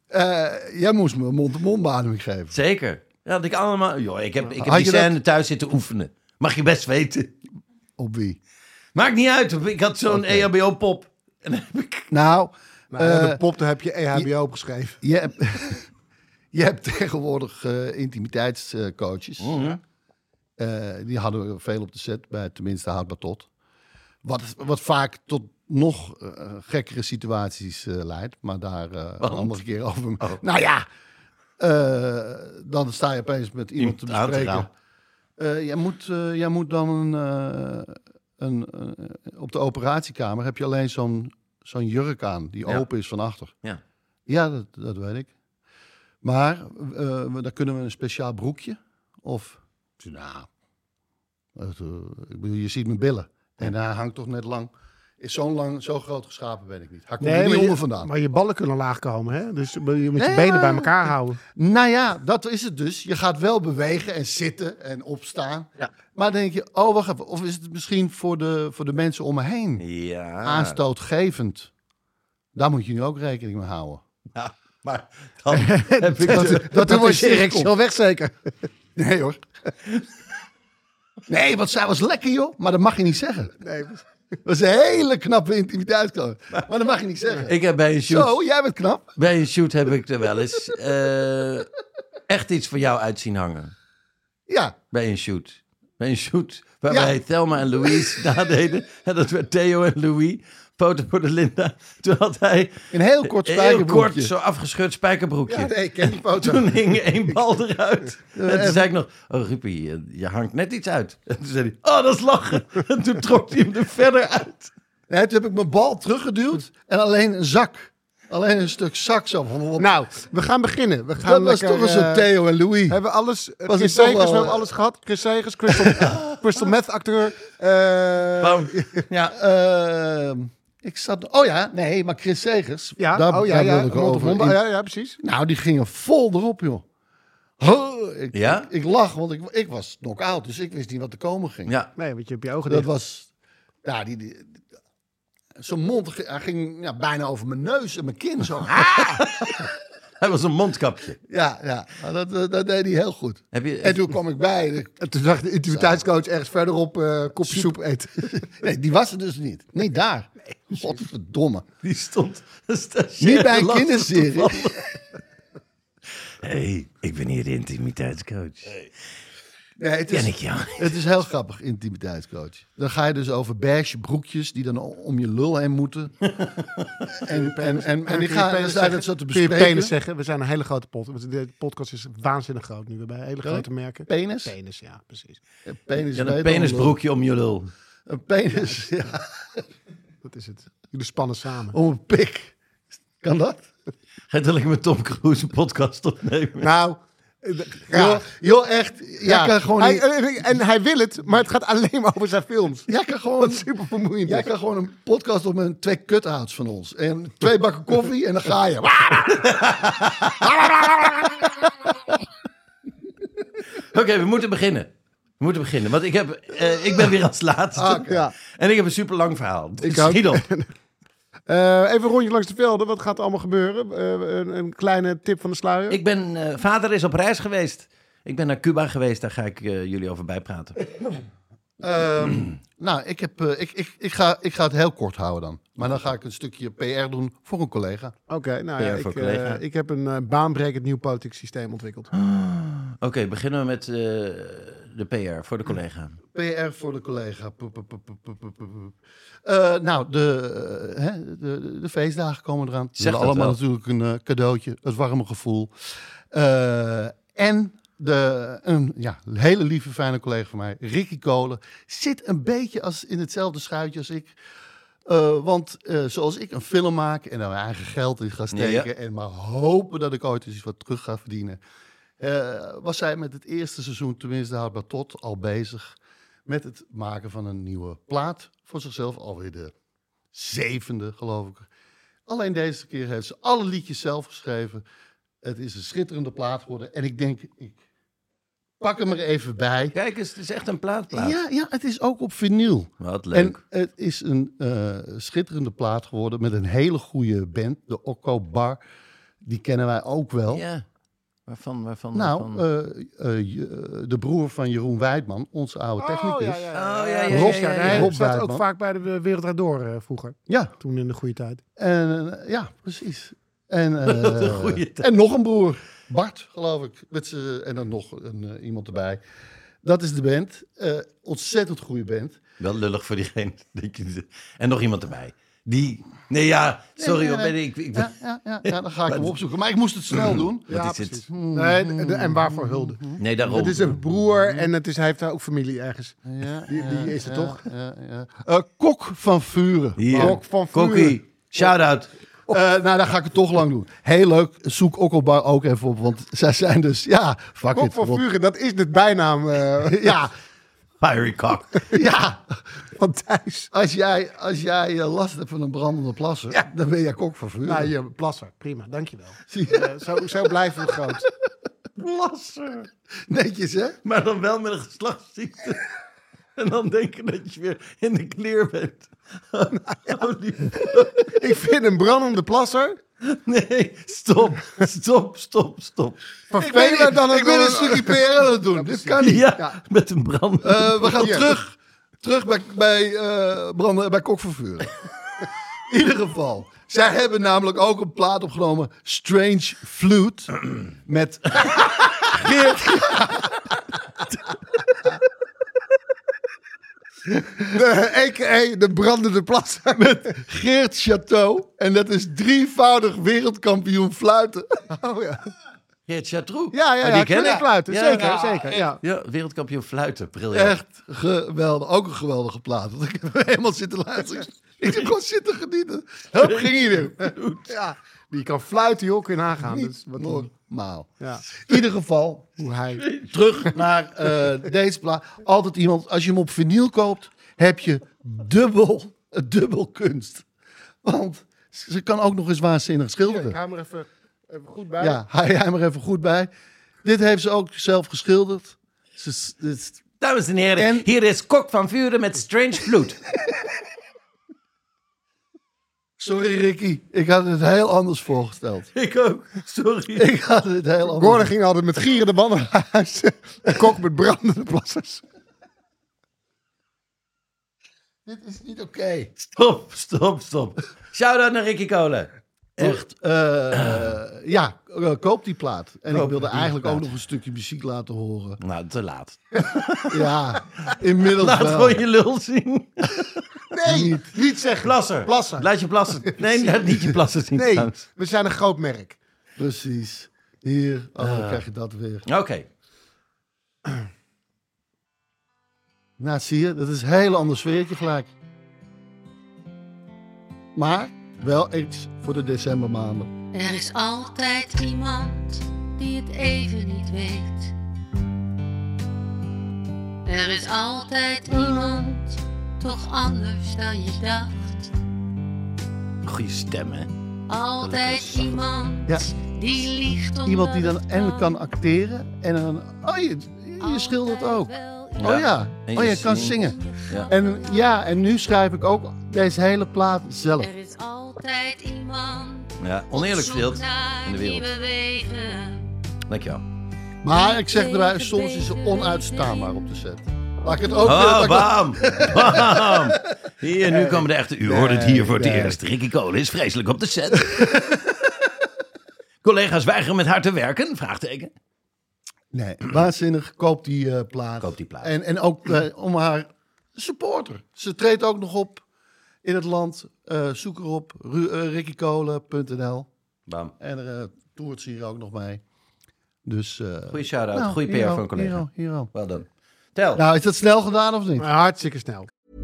Uh, jij moest me mond-to-mond beademing geven. Zeker. Ja, dat ik allemaal... Joh, ik heb, ik heb Had die je dat- scène thuis zitten oefenen. Mag je best weten. Op wie? Maakt niet uit. Ik had zo'n Oké. E H B O-pop. En dan heb ik... Nou, Nou, ja, eh, de pop, daar heb je E H B O opgeschreven. je, hebt, je hebt tegenwoordig uh, intimiteitscoaches. Mhm. Uh, die hadden we veel op de set, bij tenminste Houdbaar Tot. Wat, wat vaak tot nog uh, gekkere situaties uh, leidt. Maar daar uh, een andere keer over. Oh. Nou ja, uh, dan sta je opeens met iemand te Iemand aan te bespreken. Uh, jij, moet, uh, jij moet dan een, uh, een, uh, op de operatiekamer heb je alleen zo'n zo'n jurk aan die Ja. open is van achter. Ja. Ja, dat, dat weet ik. Maar uh, dan kunnen we een speciaal broekje. Of, nou, het, uh, ik bedoel, je ziet mijn billen. En hij hangt toch net lang. Is zo'n lang, zo groot geschapen ben ik niet. Hij komt er niet maar, onder je, vandaan. maar je ballen kunnen laag komen, hè? Dus je moet je Nee, benen ja. bij elkaar houden. Nou ja, dat is het dus. Je gaat wel bewegen en zitten en opstaan. Ja. Maar dan denk je, oh wacht even. Of is het misschien voor de, voor de mensen om me heen Ja. aanstootgevend? Daar moet je nu ook rekening mee houden. Ja, maar dan heb ik... Dat, de- dat, Dan er is je weer erectie al weg, zeker. Nee hoor. Nee, want zij was lekker joh. Maar dat mag je niet zeggen. Nee, Dat was een hele knappe intimiteitskool. Maar dat mag je niet zeggen. Ik heb bij een shoot... Zo, jij bent knap. Bij een shoot heb ik er wel eens eh, echt iets voor jou uit zien hangen. Ja. Bij een shoot. Bij een shoot waar Ja. wij Thelma en Louise nadeden. En dat werd Theo en Louis. Foto voor de Linda. Toen had hij Een heel kort heel spijkerbroekje. kort zo afgescheurd spijkerbroekje. Ja, nee, ik ken die foto. Toen hing één bal eruit. En toen even- zei ik nog, oh Ruppie, je, je hangt net iets uit. En toen zei hij, oh dat is lachen. En toen trok hij hem er verder uit. Nee, toen heb ik mijn bal teruggeduwd en alleen een zak. Alleen een stuk zak zo. Nou, we gaan beginnen. We gaan dat was lekker, toch een soort eh, Theo en Louis. Hebben we alles? Was Chris het toch Segers, we wel, hebben eh, alles gehad. Chris Segers, Crystal, Crystal Meth acteur. eh, Bam. Ja. Uh, ik zat... Oh ja, nee, maar Chris Segers. ja, daar, oh ja, daar ja. wilde ik Mond op over. mond. In- Ja, ja, precies. Nou, die gingen vol erop, joh. Huh, ik, Ja? ik, ik lach, want ik, ik was knock-out, dus ik wist niet wat er komen ging. Ja. Nee, want je hebt je ogen Dat dicht. was... Ja, die... die Zo'n mond hij ging ja, bijna over mijn neus en mijn kin zo. Hij was een mondkapje. Ja, ja. Maar dat, dat, dat deed hij heel goed. Heb je, En toen kwam ik bij. En toen zag de intimiteitscoach ergens verderop uh, kopje soep eten. Nee, die was er dus niet. Niet daar. Godverdomme. Die stond een stagiair Niet bij een lastig te kinderserie. vallen. hey, ik ben hier de intimiteitscoach. Nee, het Ken is, ik jou? het is heel grappig, intimiteitscoach. Dan ga je dus over beige broekjes die dan om je lul heen moeten. en, en, en, en ik ga dus uit het zo te Kun je bespreken. penis zeggen? We zijn een hele grote podcast. De podcast is waanzinnig groot nu. We hebben hele grote merken. Penis? Penis, ja, precies. Een penis, Ja, beter een dan penisbroekje om je lul. lul. Een penis, ja. Dat is het. Jullie spannen samen. Om een pik. Kan dat? Ga je lekker met Tom Cruise een podcast opnemen? Nou, eh, Ja. ja. Joh, joh, echt. Jij Ja. kan gewoon Hij- niet... en, en hij wil het, maar het gaat alleen maar over zijn films. Jij kan gewoon... Wat super vermoeiend. Jij is. kan gewoon een podcast op met twee cut-outs van ons. En twee bakken koffie en dan ga je. Oké, we moeten beginnen. We moeten beginnen, want ik, heb, eh, ik ben weer als laatste. Ah, oké. Ja. En ik heb een super lang verhaal. Dus Ik ook. schiet op. Eh, even een rondje langs de velden. Wat gaat er allemaal gebeuren? Eh, een, een kleine tip van de sluier. Ik ben, eh, vader is op reis geweest. Ik ben naar Cuba geweest, daar ga ik eh, jullie over bijpraten. Ehm, nou, ik, heb, eh, ik, ik, ik, ga, ik ga het heel kort houden dan. Maar dan ga ik een stukje P R doen voor een collega. Oké, nou ja, P R voor ik, collega. eh, ik heb een uh, baanbrekend nieuw politiek systeem ontwikkeld. Oké, beginnen we met uh, de P R voor de collega. P R voor de collega. Poep, poep, poep, poep, poep, poep. Uh, nou, de, uh, hè, de, de feestdagen komen eraan. Ze Zeg willen dat allemaal wel. natuurlijk een uh, cadeautje, het warme gevoel. Uh, en de, een ja, hele lieve, fijne collega van mij, Ricky Kolen, zit een beetje als in hetzelfde schuitje als ik. Uh, want uh, zoals ik een film maak en daar mijn eigen geld in ga steken Ja, ja. en maar hopen dat ik ooit eens wat terug ga verdienen, uh, was zij met het eerste seizoen, tenminste Houdbaar Tot, al bezig met het maken van een nieuwe plaat voor zichzelf. Alweer de zevende, geloof ik. Alleen deze keer heeft ze alle liedjes zelf geschreven. Het is een schitterende plaat geworden. En ik denk, ik pak hem er even bij. Kijk eens, het is echt een plaatplaat. Ja, ja, het is ook op vinyl. Wat leuk. En het is een uh, schitterende plaat geworden met een hele goede band, de Okko Bar. Die kennen wij ook wel. Ja. Waarvan? waarvan Nou, waarvan? uh, uh, je- de broer van Jeroen Wijdman, onze oude technicus. Oh, ja, ja, Oh, ja, ja, Rob, ja, ja, ja. hij Rob zat ook Wijdman. vaak bij de Wereld Draait Door uh, vroeger. Ja, Toen in de goede tijd. en, uh, ja precies. En, uh, De goeie tijd. en nog een broer, Bart, geloof ik. Met z'n- en dan nog een, uh, iemand erbij. Dat is de band. Uh, ontzettend goede band. Wel lullig voor diegene. dat je- En nog iemand erbij. Die... Nee, ja. Sorry, Nee, hoor, nee, ben ik... ik Ja, ja, ja, ja, dan ga ik hem opzoeken. Maar ik moest het snel doen. Wat ja, is het? precies. Nee, de- de- en waarvoor hulde? Nee, daarom. Het is een broer en het is, hij heeft daar ook familie ergens. Ja, Die- die ja, is er ja, toch? Ja, ja. Uh, Kok van Vuren. Hier. Kok van Vuren. Kokkie. Shout-out. Uh, nou, dan ga ik het toch lang doen. Heel leuk. Zoek Okkelbar ook even op. Want zij zijn dus, ja, fuck Kok it. van Rot- Vuren, dat is de bijnaam uh, Ja, Fiery cock. ja. van Thijs. Als jij, als jij uh, last hebt van een brandende plasser, Ja. dan ben jij Kok van Vuren. Nou, je plasser. Prima, dankjewel. Zie je? Uh, zo, zo blijven we groot. Plasser. Netjes, hè? Maar dan wel met een geslachtsziekte. En dan denken dat je weer in de kleer bent. Oh, die... Ik vind een brandende plasser Nee, stop. Stop, stop, stop. vervelender dan ik ben een stukje P R aan het doen. Dit kan niet. Ja, Ja. met een brand. Uh, we gaan Hier. terug, terug bij, bij, uh, branden, bij Kok van Vuren. In ieder geval. Zij hebben namelijk ook een plaat opgenomen, Strange Flute, met Geert... De, a k a de brandende plasser. met Geert Chateau. En dat is drievoudig wereldkampioen fluiten. Oh ja. Geert Chatroux. Ja, ja, Oh, ja. die ken Kunnen ik. fluiten. Ja, zeker, ja. zeker. Ja. Ja, wereldkampioen fluiten. Briljant. Echt geweldig. Ook een geweldige plaat. Want ik heb helemaal zitten luisteren. Ik heb gewoon zitten genieten. Hup, ging hier. Ja. Die kan fluiten, joh. Kun je nagaan. Dat is wat Normaal. ja. In ieder geval, Hoe hij... terug naar eh, deze plaat. Altijd iemand, als je hem op vinyl koopt, heb je dubbel, dubbel kunst. Want ze kan ook nog eens waanzinnig Ik schilderen. ga hem er even, even goed bij. Ja, hij hij maar even goed bij. Dit heeft ze ook zelf geschilderd. Ze, s- dit is- Dames en heren, En- hier is Kok van Vuren met Strange Flute. sorry Ricky, ik had het heel anders voorgesteld. Ik ook. Sorry. Ik had het heel anders. Gordon ging altijd met gierende banden naar huis. En Kok met brandende plassers. Dit is niet oké. Stop, stop, stop. Shout-out naar Ricky Kolen. Echt, eh, ja, eh, koop die plaat. En Koop ik wilde die eigenlijk plaat. ook nog een stukje muziek laten horen. Nou, te laat. Ja, inmiddels Laat wel. gewoon je lul zien. Nee, Niet. niet, zeggen. Plasser. Plasser. Laat je plassen. Nee, laat niet je plassen zien. Nee, trouwens. we zijn een groot merk. Precies. Hier, oh, dan krijg je dat weer. Oké. Nou, zie je, dat is een heel ander sfeertje gelijk. Maar wel iets voor de decembermaanden. Er is altijd iemand die het even niet weet. Er is altijd iemand, toch anders dan je dacht. Goeie stem, hè? Altijd iemand Ja. die liegt omdat Iemand die dan het en kan. kan acteren en dan... Oh, je, je schildert ook. Wel Oh ja, En oh je je kan zingt. zingen. Ja. En ja, en nu schrijf ik ook deze hele plaat zelf. Er is altijd iemand Ja, oneerlijk op zoek veelt naar in de wereld. nieuwe wegen. Dankjewel. Maar ik zeg erbij, soms is ze onuitstaanbaar op de set. Laat ik het ook... Oh, laat ik- bam! Bam! Hier, nu komen de echte... U hoort het hier voor het nee. eerst. Ricky Kolen is vreselijk op de set. Collega's weigeren met haar te werken? Vraagteken. Nee, waanzinnig. Koop die eh, plaat. Koop die plaat. En, en ook eh, om haar supporter. Ze treedt ook nog op in het land. Eh, zoek erop, ru- eh, rickykolen punt n l. Bam. En er uh, toert ze hier ook nog mee. Dus... eh Goeie shout-out. nou, Goeie P R hier voor ook, een collega. Hier ook, hier ook. Wel dan. Tel. Nou, is dat snel gedaan of niet? Maar hartstikke snel.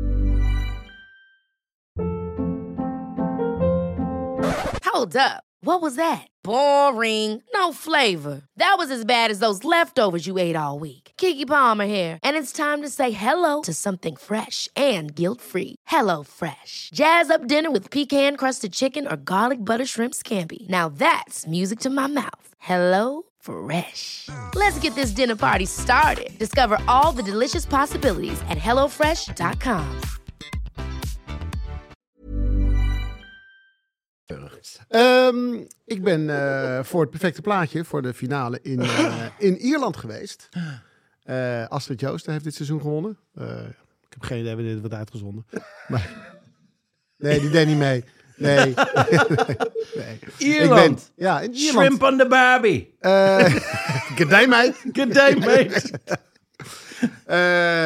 Hold up. What was that? Boring. No flavor. That was as bad as those leftovers you ate all week. Keke Palmer here, and it's time to say hello to something fresh and guilt-free. Hello Fresh. Jazz up dinner with pecan-crusted chicken or garlic butter shrimp scampi. Now that's music to my mouth. Hello Fresh. Let's get this dinner party started. Discover all the delicious possibilities at hello fresh dot com. Um, ik ben uh, voor het perfecte plaatje, voor de finale in, uh, in Ierland geweest. Uh, Astrid Joosten heeft dit seizoen gewonnen. Uh, ik heb geen idee wanneer dit wordt uitgezonden. Maar, nee, die deed niet mee. Nee. nee. Ierland. Ben, ja, in Ierland. Shrimp on the Barbie. Uh, Good day, mate. Good day, mate. uh,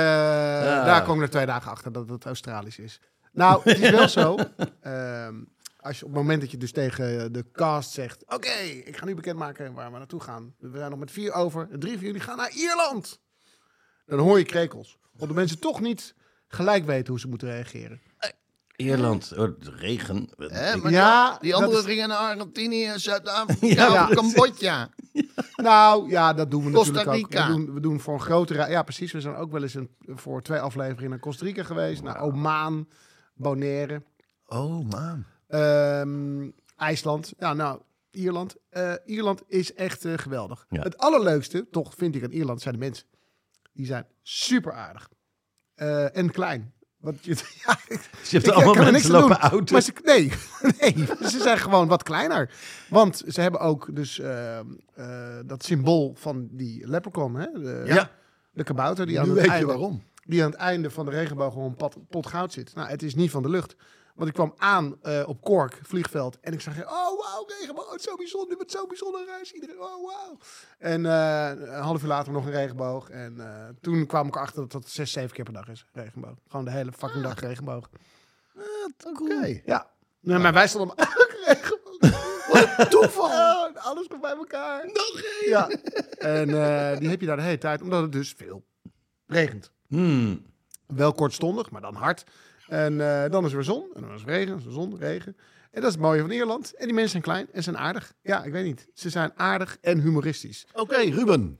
ja. Daar kom ik na twee dagen achter dat het Australisch is. Nou, het is wel zo. Uh, als je op het moment dat je dus tegen de cast zegt... Oké, okay, ik ga nu bekendmaken waar we naartoe gaan. We zijn nog met vier over. Drie van jullie gaan naar Ierland. Dan hoor je krekels. Omdat mensen toch niet gelijk weten hoe ze moeten reageren. Ierland, oh, regen. Hè, maar ja, die anderen is... gingen naar Argentinië, Zuid-Afrika, ja, ja. Cambodja. Nou, ja, dat doen we Costa natuurlijk ook. Rica. We doen, we doen voor een grotere... Ja, precies. We zijn ook wel eens een, voor twee afleveringen naar Costa Rica geweest. Naar Oman, Bonaire. Oh, man. Um, IJsland. Ja, nou, Ierland. Uh, Ierland is echt uh, geweldig. Ja. Het allerleukste, toch vind ik aan Ierland, zijn de mensen. Die zijn super aardig. Uh, en klein. Want je, ja, ik, je hebt ik, allemaal ik mensen lopen auto's. Maar ze, nee, nee, ze zijn gewoon wat kleiner. Want ze hebben ook dus uh, uh, dat symbool van die leprechaun. Hè? De, ja. de kabouter. Die Nu aan het weet einde, je waarom. Die aan het einde van de regenboog gewoon een pot, pot goud zit. Nou, het is niet van de lucht. Want ik kwam aan uh, op Cork, vliegveld. En ik zag, oh wauw, regenboog, het is zo bijzonder. Wat zo'n bijzondere reis. Iedereen, oh wauw. En uh, een half uur later nog een regenboog. En uh, toen kwam ik erachter dat het zes, zeven keer per dag is, regenboog. Gewoon de hele fucking dag regenboog. Uh, Oké. Okay. Ja. Nee, maar wij stonden ook regenboog. Wat een toeval. Oh, alles komt bij elkaar. Nog één. Ja. En uh, die heb je daar de hele tijd, omdat het dus veel regent. Hmm. Wel kortstondig, maar dan hard. En uh, dan is er weer zon. En dan is er regen. Dan is er zon, regen. En dat is het mooie van Ierland. En die mensen zijn klein en zijn aardig. Ja, ik weet niet. Ze zijn aardig en humoristisch. Oké, okay, Ruben.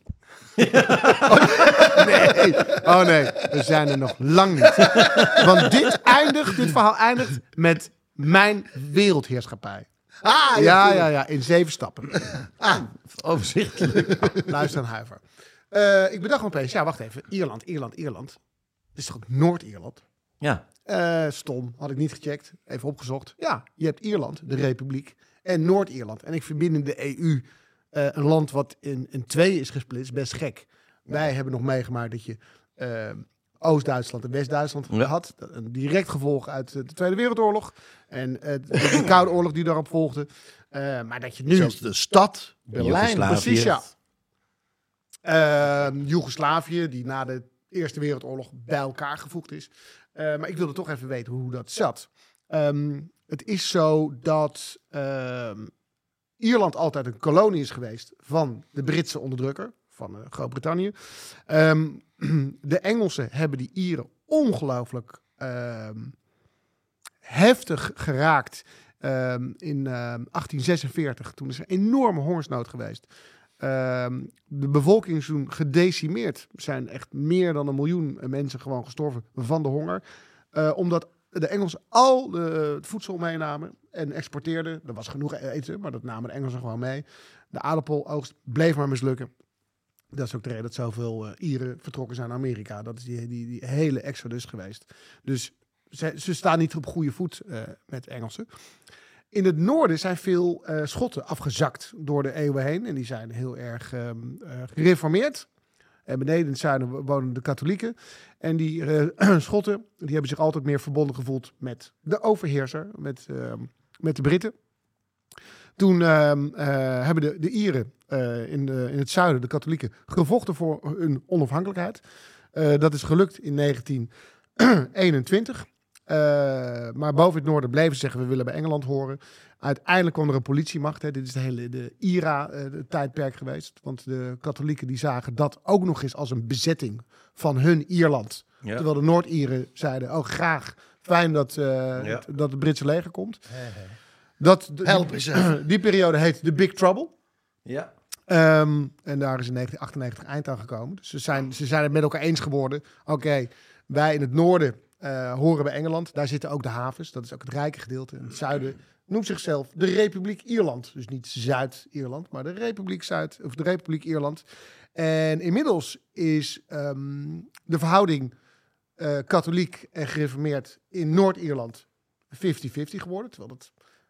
oh, nee. Oh nee, we zijn er nog lang niet. Want dit eindigt, dit verhaal eindigt met mijn wereldheerschappij. Ah, ja, ja, ja, ja, in zeven stappen. Ah, overzichtelijk. Ah, luister en huiver. Uh, ik bedacht me opeens, ja, wacht even. Ierland, Ierland, Ierland. Het is toch ook Noord-Ierland? Ja. Uh, stom, had ik niet gecheckt. Even opgezocht. Ja, je hebt Ierland, de Republiek, en Noord-Ierland. En ik verbind in de E U uh, een land wat in, in tweeën is gesplitst. Best gek. Ja. Wij hebben nog meegemaakt dat je uh, Oost-Duitsland en West-Duitsland ja. had. Een direct gevolg uit de Tweede Wereldoorlog. En uh, de, de Koude Oorlog die daarop volgde. Uh, maar dat je nu... Zelfs de stad, Berlijn. Precies, ja. Uh, Joegoslavië, die na de Eerste Wereldoorlog bij elkaar gevoegd is. Uh, maar ik wilde toch even weten hoe dat zat. Um, het is zo dat uh, Ierland altijd een kolonie is geweest van de Britse onderdrukker, van uh, Groot-Brittannië. Um, de Engelsen hebben die Ieren ongelooflijk uh, heftig geraakt um, in uh, achttien zesenveertig. Toen is er een enorme hongersnood geweest. Uh, de bevolking is toen gedecimeerd. Er zijn echt meer dan een miljoen mensen gewoon gestorven van de honger. Uh, omdat de Engelsen al de, het voedsel meenamen en exporteerden. Er was genoeg eten, maar dat namen de Engelsen gewoon mee. De aardappeloogst bleef maar mislukken. Dat is ook de reden dat zoveel uh, Ieren vertrokken zijn naar Amerika. Dat is die, die, die hele exodus geweest. Dus ze, ze staan niet op goede voet uh, met Engelsen. In het noorden zijn veel uh, Schotten afgezakt door de eeuwen heen. En die zijn heel erg um, uh, gereformeerd. En beneden in het zuiden wonen de katholieken. En die uh, Schotten die hebben zich altijd meer verbonden gevoeld met de overheerser. Met, uh, met de Britten. Toen uh, uh, hebben de, de Ieren uh, in, de, in het zuiden, de katholieken, gevochten voor hun onafhankelijkheid. Uh, dat is gelukt in negentien eenentwintig. Uh, maar boven het noorden bleven ze zeggen, we willen bij Engeland horen. Uiteindelijk kwam er een politiemacht. Hè. Dit is de hele de I R A-tijdperk uh, geweest. Want de katholieken die zagen dat ook nog eens als een bezetting van hun Ierland. Ja. Terwijl de Noord-Ieren zeiden, oh graag, fijn dat, uh, ja. dat het Britse leger komt. He, he. Dat, de, Help die, die periode heet The Big Trouble. Ja. Um, en daar is in negentien achtennegentig eind aan gekomen. Dus ze zijn, ze zijn het met elkaar eens geworden. Oké, okay, wij in het noorden uh, horen bij Engeland. Daar zitten ook de havens. Dat is ook het rijke gedeelte. In het zuiden noemt zichzelf de Republiek Ierland. Dus niet Zuid-Ierland, maar de Republiek Zuid of de Republiek Ierland. En inmiddels is um, de verhouding uh, katholiek en gereformeerd in Noord-Ierland vijftig vijftig geworden. Terwijl het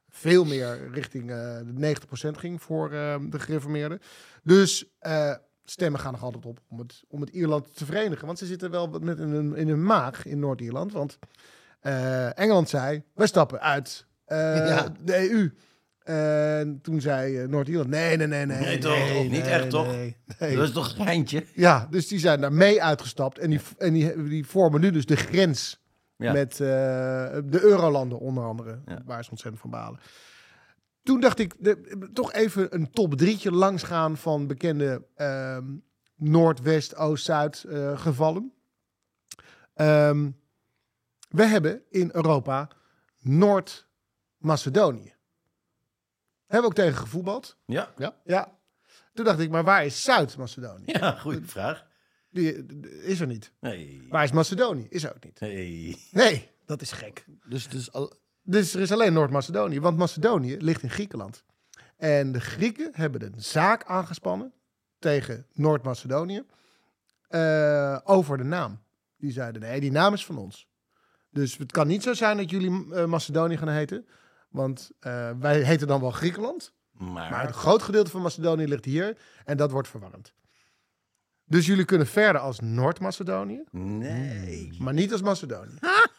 veel meer richting uh, de negentig procent ging voor uh, de gereformeerden. Dus uh, stemmen gaan nog altijd op om het, om het Ierland te verenigen. Want ze zitten wel met in hun, in hun maag in Noord-Ierland. Want uh, Engeland zei, wij stappen uit uh, ja. de E U. En toen zei uh, Noord-Ierland, nee, nee, nee, nee. Nee, toch? Nee, Niet nee, echt, toch? Nee, nee. Dat is toch een geintje? Ja, dus die zijn daar mee uitgestapt. En die, en die, die vormen nu dus de grens ja. met uh, de Eurolanden onder andere. Ja. Waar ze ontzettend van balen. Toen dacht ik, de, toch even een top drietje langsgaan van bekende uh, Noord, West, Oost, Zuid uh, gevallen. Um, we hebben in Europa Noord-Macedonië. Hebben we ook tegen gevoetbald? Ja. ja. Ja. Toen dacht ik, maar waar is Zuid-Macedonië? Ja, goede vraag. Die, die is er niet. Nee. Waar is Macedonië? Is er ook niet. Nee. Nee, dat is gek. Dus, dus, al... dus er is alleen Noord-Macedonië. Want Macedonië ligt in Griekenland. En de Grieken hebben een zaak aangespannen tegen Noord-Macedonië uh, over de naam. Die zeiden, nee, die naam is van ons. Dus het kan niet zo zijn dat jullie uh, Macedonië gaan heten. Want uh, wij heten dan wel Griekenland. Maar... maar een groot gedeelte van Macedonië ligt hier. En dat wordt verwarrend. Dus jullie kunnen verder als Noord-Macedonië. Nee. Maar niet als Macedonië.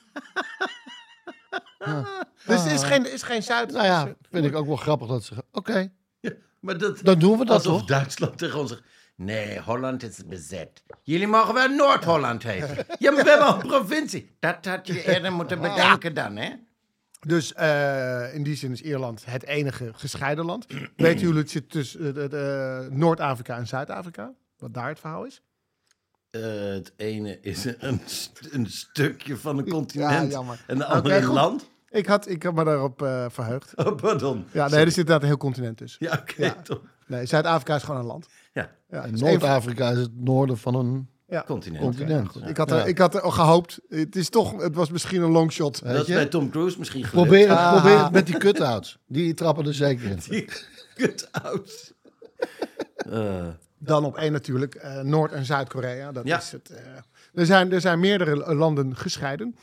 ah. Dus het is geen, is geen Zuid... Nou ja, vind ik ook wel grappig dat ze... Oké, okay. ja, maar dat, dan doen we dat alsof toch? Duitsland tegen ons zegt... Nee, Holland is bezet. Jullie mogen wel Noord-Holland heten. Ja, maar we hebben een provincie. Dat had je eerder moeten bedenken dan, hè? Dus uh, in die zin is Ierland het enige gescheiden land. Weten jullie, het zit tussen uh, uh, Noord-Afrika en Zuid-Afrika? Wat daar het verhaal is? Uh, het ene is een, st- een stukje van een continent. Ja, en de andere okay, een land. Ik had, ik had me daarop uh, verheugd. Oh, pardon. Ja, nee, Sorry. Er zit inderdaad een heel continent tussen. Ja, oké, okay, ja. toch. Nee, Zuid-Afrika is gewoon een land. Ja. ja en Noord-Afrika is het noorden van een ja. continent. continent. Ja, ik, had er, ja. ik had er gehoopt. Het, is toch, het was misschien een longshot. Dat is bij Tom Cruise misschien gelukt. Probeer het, ah. probeer het met die cut-outs. Die trappen er zeker in. Die cut-outs. uh. Dan op één natuurlijk uh, Noord- en Zuid-Korea. Dat ja. is het. Uh, er, zijn, er zijn meerdere landen gescheiden.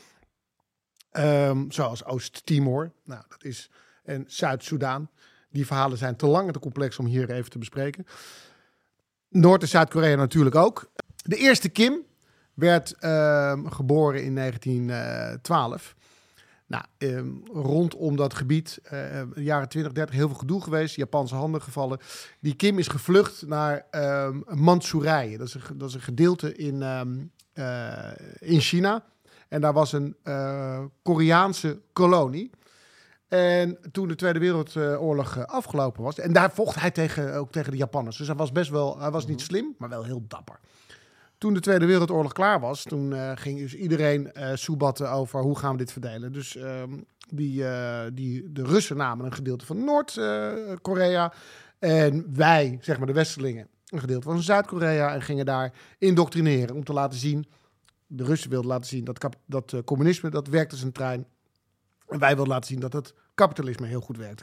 Um, zoals Oost-Timor. Nou, dat is. En Zuid-Soedan. Die verhalen zijn te lang en te complex om hier even te bespreken. Noord- en Zuid-Korea natuurlijk ook. De eerste Kim werd uh, geboren in negentien twaalf. Nou, um, rondom dat gebied, uh, de jaren twintig, dertig, heel veel gedoe geweest. Japanse handen gevallen. Die Kim is gevlucht naar um, Mantsjoerije. Dat is een, dat is een gedeelte in, um, uh, in China. En daar was een uh, Koreaanse kolonie. En toen de Tweede Wereldoorlog uh, afgelopen was... en daar vocht hij tegen, ook tegen de Japanners. Dus hij was best wel... hij was niet slim, maar wel heel dapper. Toen de Tweede Wereldoorlog klaar was... toen uh, ging dus iedereen uh, soebatten over hoe gaan we dit verdelen. Dus uh, die, uh, die, de Russen namen een gedeelte van Noord-Korea... Uh, en wij, zeg maar de Westerlingen, een gedeelte van Zuid-Korea... en gingen daar indoctrineren om te laten zien... de Russen wilden laten zien dat, kap- dat uh, communisme, dat werkte als een trein... En wij wilden laten zien dat het kapitalisme heel goed werkte.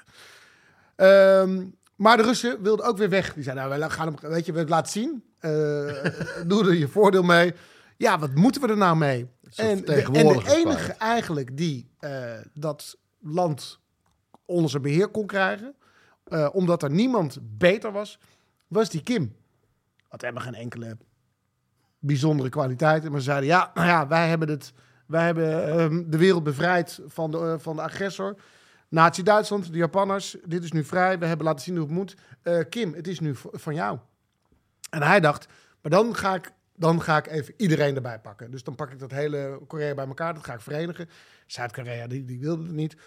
Um, maar de Russen wilden ook weer weg. Die zeiden, nou, we gaan hem, weet je, we laten zien. Uh, doe er je voordeel mee. Ja, wat moeten we er nou mee? En de, en de enige eigenlijk die uh, dat land onder zijn beheer kon krijgen... Uh, omdat er niemand beter was, was die Kim. Had helemaal geen enkele bijzondere kwaliteiten. Maar ze zeiden, ja, nou ja, wij hebben het... Wij hebben um, de wereld bevrijd van de, uh, van de agressor. Nazi-Duitsland, de Japanners. Dit is nu vrij. We hebben laten zien hoe het moet. Uh, Kim, het is nu v- van jou. En hij dacht, maar dan ga, ik, dan ga ik even iedereen erbij pakken. Dus dan pak ik dat hele Korea bij elkaar. Dat ga ik verenigen. Zuid-Korea, die, die wilde het niet.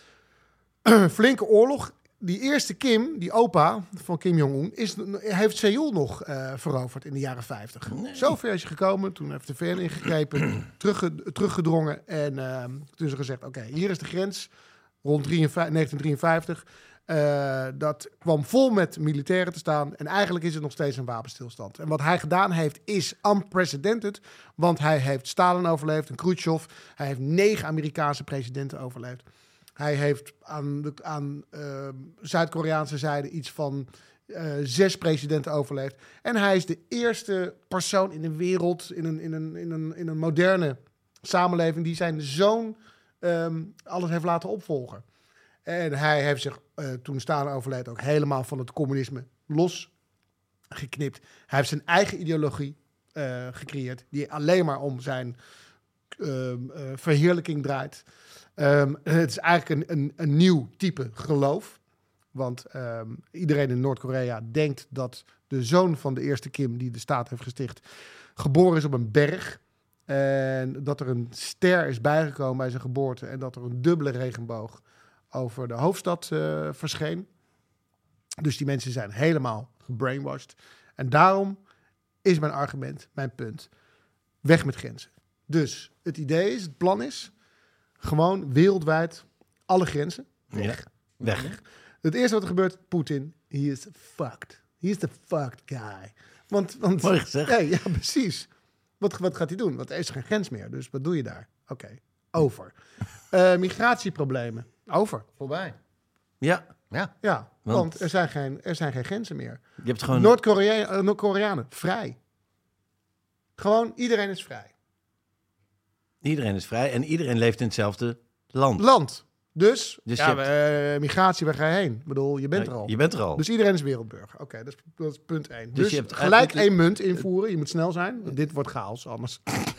Flinke oorlog. Die eerste Kim, die opa van Kim Jong-un, is, heeft Seoul nog uh, veroverd in de jaren vijftig. Nee. Zover is je gekomen. Toen heeft de V N ingegrepen, terugge, teruggedrongen. En uh, toen is er gezegd, oké, okay, hier is de grens. Rond negentien drieënvijftig. Uh, dat kwam vol met militairen te staan. En eigenlijk is het nog steeds een wapenstilstand. En wat hij gedaan heeft, is unprecedented. Want hij heeft Stalin overleefd en Khrushchev. Hij heeft negen Amerikaanse presidenten overleefd. Hij heeft aan, de, aan uh, Zuid-Koreaanse zijde iets van uh, zes presidenten overleefd. En hij is de eerste persoon in de wereld, in een, in een, in een, in een moderne samenleving, die zijn zoon um, alles heeft laten opvolgen. En hij heeft zich uh, toen Stalin overleed ook helemaal van het communisme losgeknipt. Hij heeft zijn eigen ideologie uh, gecreëerd, die alleen maar om zijn uh, uh, verheerlijking draait. Um, het is eigenlijk een, een, een nieuw type geloof. Want um, iedereen in Noord-Korea denkt dat de zoon van de eerste Kim, die de staat heeft gesticht, geboren is op een berg. En dat er een ster is bijgekomen bij zijn geboorte. En dat er een dubbele regenboog over de hoofdstad uh, verscheen. Dus die mensen zijn helemaal gebrainwashed. En daarom is mijn argument, mijn punt, weg met grenzen. Dus het idee is, het plan is, gewoon wereldwijd alle grenzen weg. Ja, weg. weg. Het eerste wat er gebeurt, Poetin, he is fucked. He is the fucked guy. Want, want Mooi gezegd. Ja, ja, precies. Wat, wat gaat hij doen? Want er is geen grens meer. Dus wat doe je daar? Oké, okay. Over. Uh, migratieproblemen. Over. Voorbij. Ja. Ja, ja want, want er, zijn geen, er zijn geen grenzen meer. Je hebt gewoon... Noord-Korea- uh, Noord-Koreanen, vrij. Gewoon, iedereen is vrij. Iedereen is vrij en iedereen leeft in hetzelfde land. Land. Dus, dus ja, hebt... uh, migratie, waar ga je heen? Ik bedoel, je bent ja, er al. Je bent er al. Dus iedereen is wereldburger. Oké, okay, dat, dat is punt één. Dus, dus je hebt gelijk één munt invoeren. Je moet snel zijn. Want dit wordt chaos anders.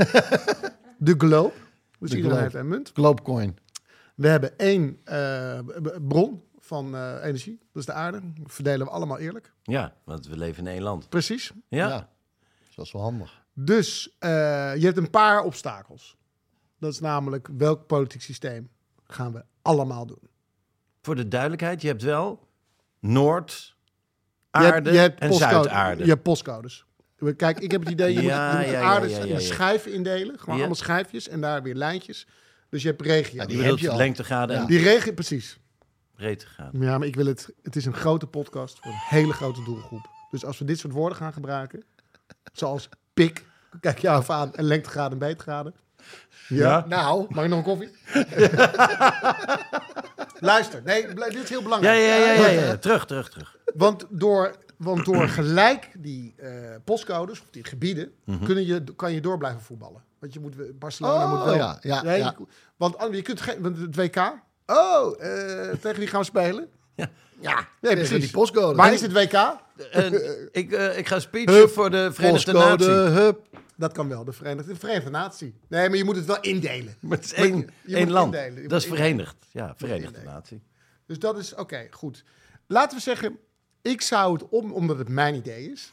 De globe. Dus de iedereen globe. heeft één munt. Globecoin. We hebben één uh, bron van uh, energie. Dat is de aarde. Dat verdelen we allemaal eerlijk. Ja, want we leven in één land. Precies. Ja. ja. Dat is wel handig. Dus uh, je hebt een paar obstakels. Dat is namelijk welk politiek systeem gaan we allemaal doen. Voor de duidelijkheid, je hebt wel Noord, aarde je hebt, je hebt en postcode, Zuidaarde. Je hebt postcodes. Kijk, ik heb het idee, je ja, moet, je moet ja, de aarde ja, ja, ja, ja. schijven indelen. Gewoon ja. allemaal schijfjes en daar weer lijntjes. Dus je hebt regio. Ja, Die bedoelt je al. lengtegraden Ja. en Die regio, precies. breedtegraden. Ja, maar ik wil het... Het is een grote podcast voor een hele grote doelgroep. Dus als we dit soort woorden gaan gebruiken, zoals pik, kijk jou even aan, en lengtegraden en breedtegraden. Ja. Ja. Nou, mag ik nog een koffie? Luister, nee, dit is heel Ja, belangrijk. ja, ja, ja, ja. Terug, terug, terug. Want door, want door gelijk die uh, postcodes, of die gebieden, Mm-hmm. kunnen je, kan je door blijven voetballen. Want je moet, Barcelona Oh, moet wel... ja, ja, nee, ja. Want je kunt geen... Want het W K... Oh, uh, tegen wie gaan we spelen? Ja. Ja, nee, precies. die postcode. Waar is het W K? En ik, uh, ik ga speechen Hup, voor de Verenigde Postcode, Naties. hup. Dat kan wel, de Verenigde, de Verenigde Natie. Nee, maar je moet het wel indelen. Maar het is Maar één, je- je één moet land. indelen. Je Dat is moet verenigd. Ja, Verenigde indelen. Natie. Dus dat is, oké, okay, goed. Laten we zeggen, ik zou het, om, omdat het mijn idee is...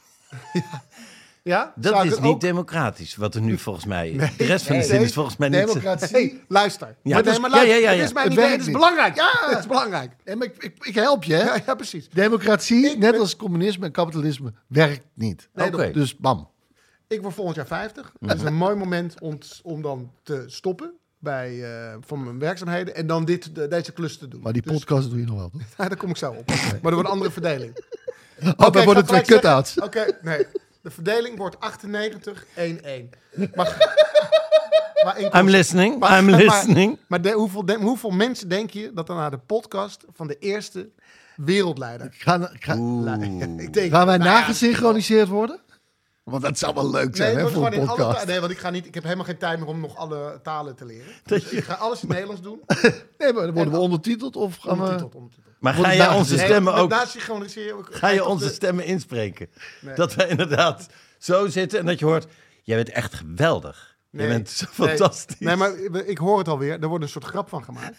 ja, Dat zou ik is het niet ook- democratisch, wat er nu volgens mij... de rest van de nee, zin nee. is volgens mij niet... Democratie. Hey, luister. Ja, maar, dus- nee, maar ja, luister. ja, ja, ja. Het is mijn Het idee, werkt het is niet. belangrijk. Ja, het is belangrijk. Nee, maar ik, ik, ik help je, hè? Ja, ja, precies. Democratie, Ik net ben- als communisme en kapitalisme, werkt niet. Nee, Oké. Dus bam. Ik word volgend jaar vijftig. Dat is een mooi moment om, t- om dan te stoppen bij, uh, van mijn werkzaamheden en dan dit, de, deze klus te doen. Maar die Dus- podcast doe je nog wel, toch? Ja, daar kom ik zo op. Maar er wordt een andere verdeling. Oh, Oké, dan ik worden ga twee gelijk zeggen- cut-outs. Oké, nee. De verdeling wordt achtennegentig een een. Maar, maar in I'm listening, Maar- I'm maar- listening. Maar de, hoeveel, de, hoeveel mensen denk je dat er naar de podcast van de eerste wereldleider... Gaan, ga- Ik denk, gaan wij nou ja, nagesynchroniseerd worden? Want dat zou wel leuk Nee, zijn, het hè, wordt voor gewoon een in alle podcast. ta- nee, want ik ga niet. Ik heb helemaal geen tijd meer om nog alle talen te leren. Dus ik ga alles in het Nederlands doen. Nee, maar dan worden we ondertiteld of gaan we... Ondertiteld, ondertiteld. Maar Wordt ga het jij onze naast- stemmen Nee, ook... met nasynchroniseren ook- Ga je op onze de- stemmen inspreken? Nee. Dat wij inderdaad zo zitten en dat je hoort... Jij bent echt geweldig. Nee, Je bent zo nee. fantastisch. Nee, maar we- ik hoor het alweer. Er wordt een soort grap van gemaakt.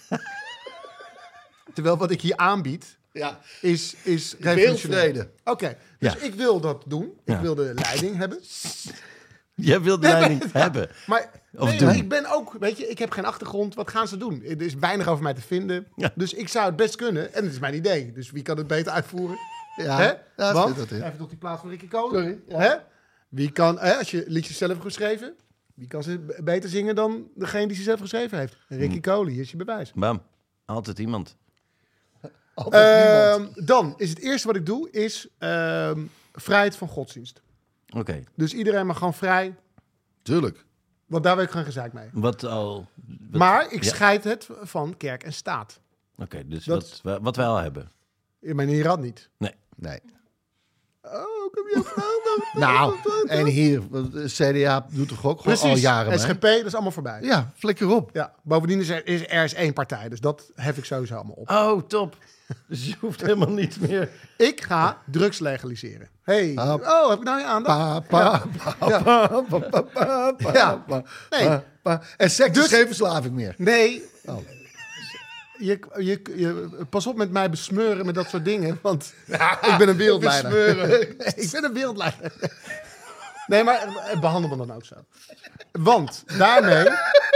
Terwijl wat ik hier aanbied Ja, is, is revolutionair. wereldvrede. Oké, dus Ja. ik wil dat doen. Ik Ja. wil de leiding hebben. Jij wilt de leiding hebben. Maar Of nee, doen. maar ik ben ook, weet je, ik heb geen achtergrond. Wat gaan ze doen? Er is weinig over mij te vinden. Ja. Dus ik zou het best kunnen. En het is mijn idee. Dus wie kan het beter uitvoeren? Ja, Hè? ja, Want, zit dat in. even tot die plaats van Ricky Kolen. Sorry, ja. Hè? Wie kan, hè, als je liedjes zelf hebt geschreven, wie kan ze b- beter zingen dan degene die ze zelf geschreven heeft? Ricky Kolen, hier is je bewijs. Bam. Altijd iemand. Altijd niemand. Ehm, dan is het eerste wat ik doe, is ehm, vrijheid van godsdienst. Oké. Dus iedereen mag gewoon vrij, Tuurlijk. want daar wil ik geen gezeik mee. Wat al... wat- Maar ik Ja. scheid het van kerk en staat. Oké, dus Dat- wat, wa- wat wij al hebben. In mijn Iran niet. Nee. Nee. Oh, kom je vanavond? Nou, en hier, de C D A doet toch ook gewoon al jaren mee? S G P, dat is allemaal voorbij. Ja, flikker op. Ja, bovendien is er, is er is één partij, dus dat hef ik sowieso allemaal op. Oh, top. Dus je hoeft helemaal niets meer. Ik ga drugs legaliseren. Hey. Ah, Oh, heb ik nou je aandacht? Pa, pa, pa, pa, pa, pa, pa, pa, Ja. pa, Nee. pa, pa. En seks Dus- is geen verslaving meer. Nee. Oh. Je, je, je, pas op met mij besmeuren met dat soort dingen, want ik ben een wereldleider. Ik ben een wereldleider. Nee, maar eh, behandel me dan ook zo. Want daarmee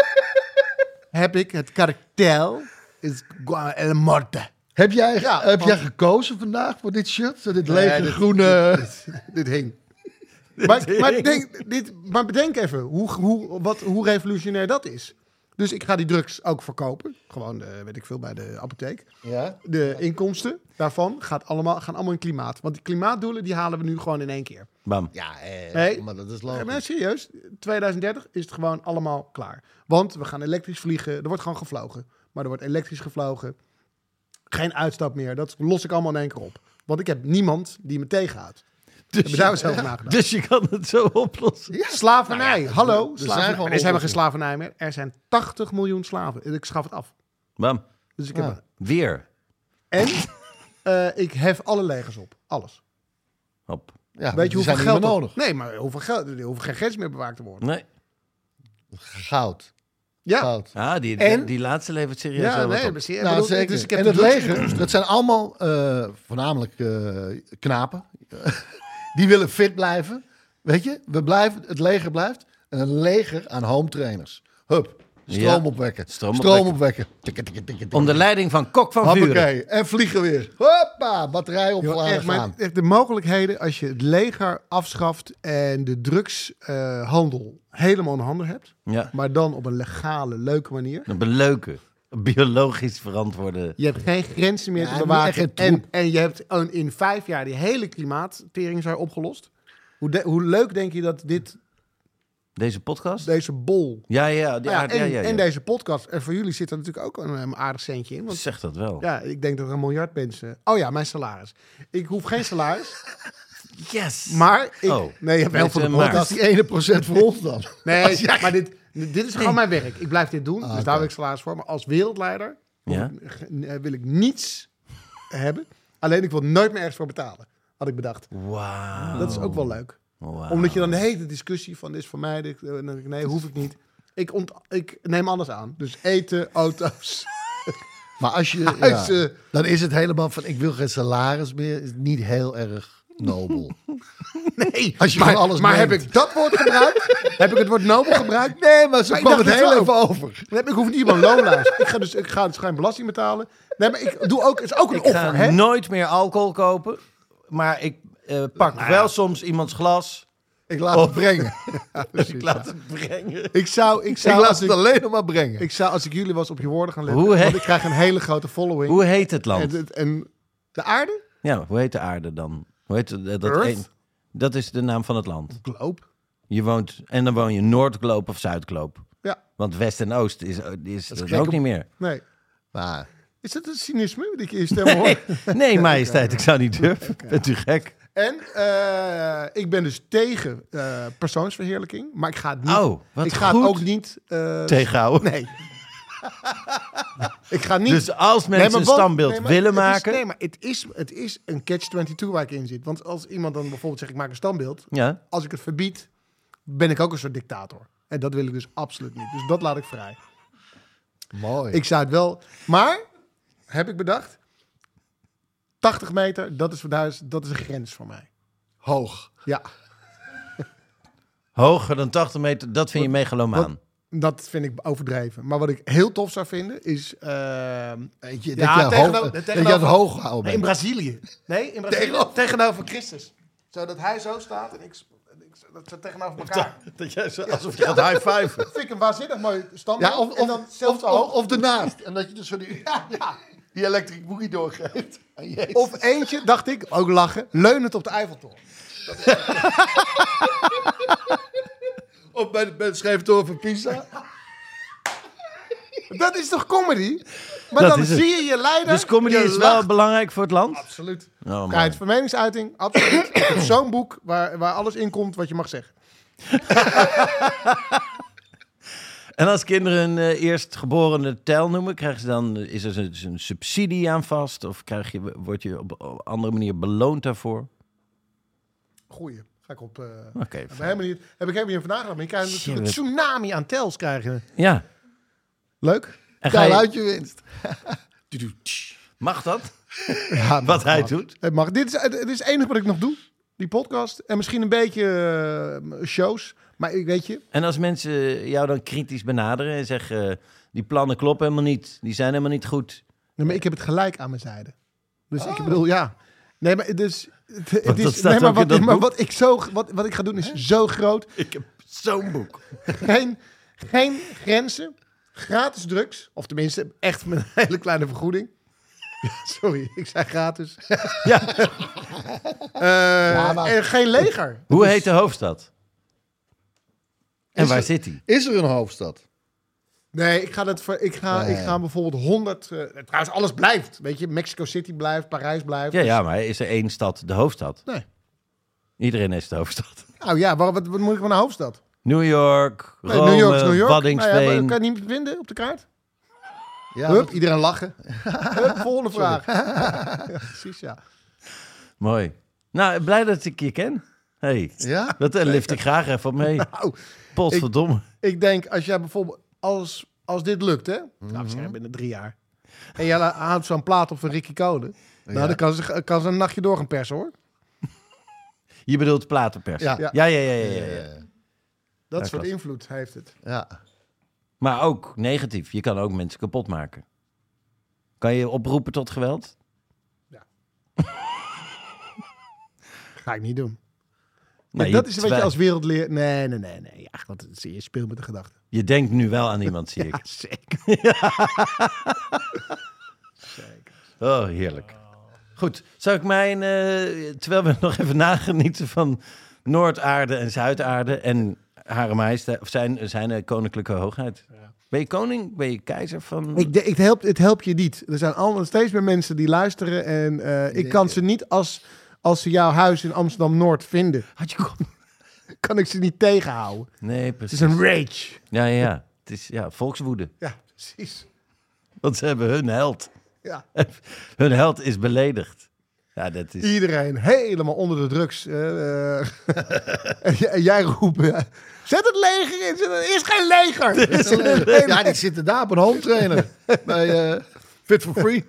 heb ik het kartel is El Morte. Heb jij, Ja, heb want- jij gekozen vandaag voor dit shirt? Zo dit Nee, lege dit- groene... Dit, dit hing. Maar, maar, denk, dit, maar bedenk even hoe, hoe, wat, hoe revolutionair dat is. Dus ik ga die drugs ook verkopen. Gewoon, eh, weet ik veel, bij de apotheek. Ja? De inkomsten daarvan gaat allemaal, gaan allemaal in klimaat. Want die klimaatdoelen die halen we nu gewoon in één keer. Bam. Ja, eh, Nee. maar dat is Ja, maar logisch. serieus, twintig dertig is het gewoon allemaal klaar. Want we gaan elektrisch vliegen. Er wordt gewoon gevlogen. Maar er wordt elektrisch gevlogen. Geen uitstap meer. Dat los ik allemaal in één keer op. Want ik heb niemand die me tegenhoudt. Dus, Heb je daar eens over nagedacht? dus je kan het zo oplossen. Ja, slavernij. Hallo. zijn Slavernij. gewoon Er is helemaal geen oplossingen. slavernij meer. Er zijn tachtig miljoen slaven. Ik schaf het af. Bam. Dus ik heb Ja. Weer. En uh, ik hef alle legers op. Alles. Hop. Ja, Weet je die hoeveel zijn geld niet meer dat- nodig? Nee, maar hoeveel geld? Er hoeven geen grens meer bewaakt te worden. Nee. Goud. Ja. Goud. Ah, die, En? die laatste levert serieus Ja, wel wat nee, op. maar zie je, Nou, bedoel, zeker. dus ik heb en de het drugs- leger, dat zijn allemaal eh, voornamelijk eh, knapen. Die willen fit blijven. Weet je, we blijven, het leger blijft. En een leger aan home trainers. Hup, stroom Ja. opwekken. Stroom Stroom opwekken. opwekken. Tikke, tikke, tikke, tikke. Onder leiding van Kok van Vuren. Hoppakee. En vliegen weer. Hoppa, batterij Joh, opgeladen echt, maar gaan. echt de mogelijkheden als je het leger afschaft en de drugshandel helemaal in handen hebt, Ja. maar dan op een legale, leuke manier. Op een leuke, biologisch verantwoorde... Je hebt geen grenzen meer Ja, te niet bewaken. echt geen En, troep. en je hebt een- in vijf jaar die hele klimaattering zijn opgelost. Hoe, de- hoe leuk denk je dat dit, Deze podcast? deze bol... Ja, ja. Die Nou ja, aard- en, ja, ja, ja. en deze podcast. En voor jullie zit er natuurlijk ook een, een aardig centje in. Want Zeg dat wel. ja, ik denk dat er een miljard mensen... Oh ja, mijn salaris. Ik hoef geen salaris. Yes! Maar ik... Oh. Nee, je hebt wel Met, voor de eh, podcast. Dat is die ene procent voor ons dan. Nee, maar dit, dit is gewoon mijn werk. Ik blijf dit doen, dus oké. daar heb ik salaris voor. Maar als wereldleider Ja? eh, wil ik niets hebben. Alleen ik wil nooit meer ergens voor betalen, had ik bedacht. Wauw. Dat is ook wel leuk. Wauw. Omdat je dan de hele discussie van dit is voor mij, dit, eh, dan denk ik, nee, hoef ik niet. Ik, ont, ik neem alles aan. Dus eten, auto's. Maar als je, Huis, ja, eh. dan is het helemaal van ik wil geen salaris meer. Is niet heel erg nobel. Nee, Als je maar, gewoon alles maar heb neemt. ik dat woord gebruikt? Heb ik het woord nobel gebruikt? Nee, maar zo Maar ik kwam het dacht heel het even zo. over. Dan heb ik, ik hoef niet iemand loonlijst. Ik ga dus ik ga dus geen belasting betalen. Nee, maar ik doe ook, het is ook een Ik offer, ga hè? nooit meer alcohol kopen. Maar ik eh, pak wel soms iemands glas. Ik laat Oh. het brengen. Ik laat het brengen. Ik zou, ik Ik zou, laat als het ik, alleen nog maar brengen. ik zou, als ik jullie was, op je woorden gaan letten. Hoe heet- Want ik krijg een hele grote following. Hoe heet het land? en, het- en de aarde? Ja, hoe heet de aarde dan? Hoe heet het, eh, dat, Earth? een- dat is de naam van het land. Globe. Je woont, en dan woon je Noordgloop of Zuidgloop. Ja, Want West en Oost is, is, is dat gek ook op- niet meer. nee. Maar Is dat een cynisme dat ik in je stem hoor? Nee, nee majesteit, ik zou niet durven. Bent u gek? En eh, ik ben dus tegen eh, persoonsverheerlijking. Maar ik ga het niet... Oh, wat ik ga goed. het ook niet... eh, Tegenhouden. Nee. Ik ga niet... Dus als Nee, mensen maar een wat- standbeeld nee, maar willen het is- maken... nee, maar het is, het is een catch twenty-two waar ik in zit. Want als iemand dan bijvoorbeeld zegt, ik maak een standbeeld. Ja, Als ik het verbied, ben ik ook een soort dictator. En dat wil ik dus absoluut niet. Dus dat laat ik vrij. mooi. Ik zou het wel... Maar, heb ik bedacht... tachtig meter, dat is, daar is, dat is een grens voor mij. Hoog. Ja, hoger dan tachtig meter, dat vind je megalomaan. dat vind ik overdreven. Maar wat ik heel tof zou vinden, is... uh, Weet je, Ja, dat je, tegenover- hoog, dat je tegenover- aan het hoog houden Nee, in bent. Brazilië. Nee, in Brazilië. Tegenover- Tegenover Christus. Zodat hij zo staat en ik, en ik dat ze tegenover elkaar. Dat jij zo, alsof je gaat high-fiven. Dat vind ik een waanzinnig mooi standbeeld. Ja, of, en of, dan of, zelfs of, hoog. of ernaast. En dat je dus zo die, ja, ja, die electric boogie doorgeeft. aan Jezus. Of eentje, dacht ik, ook lachen, leunend op de Eiffeltoren. Of bij de, bij de scheeftoren van Pisa. Dat is toch comedy? Maar Dat dan is het. zie je je leider. Dus comedy je is wel lacht. belangrijk voor het land? Absoluut. Oh, man. Vrijheid van meningsuiting, absoluut. Ik heb zo'n boek waar, waar alles in komt wat je mag zeggen. En als kinderen een uh, eerstgeborene tel noemen, krijgen ze dan, is er een, een subsidie aan vast? Of krijg je, word je op een andere manier beloond daarvoor? Goeie. Ga ik op... Uh, Oké. Okay, heb, ik helemaal niet, heb ik helemaal niet over nagedacht. Maar je krijgt natuurlijk een Shit. tsunami aan tels krijgen. Ja. Leuk. En ga Kijk je, uit je winst. mag dat? Ja, Wat hij mag. doet? Het mag. Dit is, het is het enige wat ik nog doe. Die podcast. En misschien een beetje uh, shows. Maar ik weet je... En als mensen jou dan kritisch benaderen en zeggen, uh, die plannen kloppen helemaal niet, die zijn helemaal niet goed. Nee, maar ik heb het gelijk aan mijn zijde. Dus oh. ik bedoel, ja. Nee, maar dus... Het, het dat is, staat nee, maar ook in wat, dat maar boek? wat ik, zo, wat, wat ik ga doen is zo groot. Ik heb zo'n boek. Geen, geen grenzen. Gratis drugs. Of tenminste, echt met een hele kleine vergoeding. Sorry, ik zei gratis. Ja. uh, ja, maar... En geen leger. Hoe dus... heet de hoofdstad? En Is waar er, zit hij? Is er een hoofdstad? Nee, ik ga, dat voor, ik ga, nee. ik ga bijvoorbeeld honderd... Uh, trouwens, alles blijft. Weet je, Mexico City blijft, Parijs blijft. Ja, ja, maar is er één stad de hoofdstad? Nee. Iedereen is de hoofdstad. Nou ja, wat, wat, wat moet ik van een hoofdstad? New York, Nee, Rome, New York is New York. Waddinxveen. Nou ja, kan je niet vinden op de kaart? Ja, Hup, wat- iedereen lachen. Hup, volgende vraag. Ja, precies, ja. Mooi. Nou, blij dat ik je ken. Hey, ja? dat uh, lift ik graag even op mee. Nou, Potverdomme. ik denk, als jij bijvoorbeeld... Als, als dit lukt, hè? Mhm. Nou, we zeggen binnen drie jaar. En jij la- haalt zo'n plaat op van Ricky Code. Nou, dan kan ze, kan ze een nachtje door gaan persen, hoor. Je bedoelt platenpers. Ja. Ja, ja, ja. ja, ja, ja. Dat Ja, soort klopt. invloed heeft het. Ja. Maar ook negatief. Je kan ook mensen kapot maken. Kan je oproepen tot geweld? Ga ik niet doen. Maar Nee, dat je is wat je twijf- als wereldleer... Nee, nee, nee, nee. Ja, want het- je speelt met de gedachte. Je denkt nu wel aan iemand, zie ik. Ja, zeker. Zeker. Oh, heerlijk. Goed, zou ik mijn... eh, terwijl we nog even nagenieten van Noordaarde en Zuidaarde en Hare Majesteit, of zijn, zijn eh, koninklijke hoogheid. Ja. Ben je koning? Ben je keizer van... Ik, de- ik help, het helpt je niet. Er zijn allemaal steeds meer mensen die luisteren. En eh, ik kan ze niet als, als ze jouw huis in Amsterdam-Noord vinden. Had je kon... Kan ik ze niet tegenhouden. Nee, Het precies. is een rage. Ja, ja, ja. Het is ja, volkswoede. Ja, precies. Want ze hebben hun held. Ja. Hun held is beledigd. Ja, dat is... Iedereen helemaal onder de drugs. eh, eh. en, jij, en jij roept... eh, zet het leger in. Zet het- Er is geen leger. Er is geen leger. Ja, die zitten daar op een home trainer. Bij eh, Fit for Free.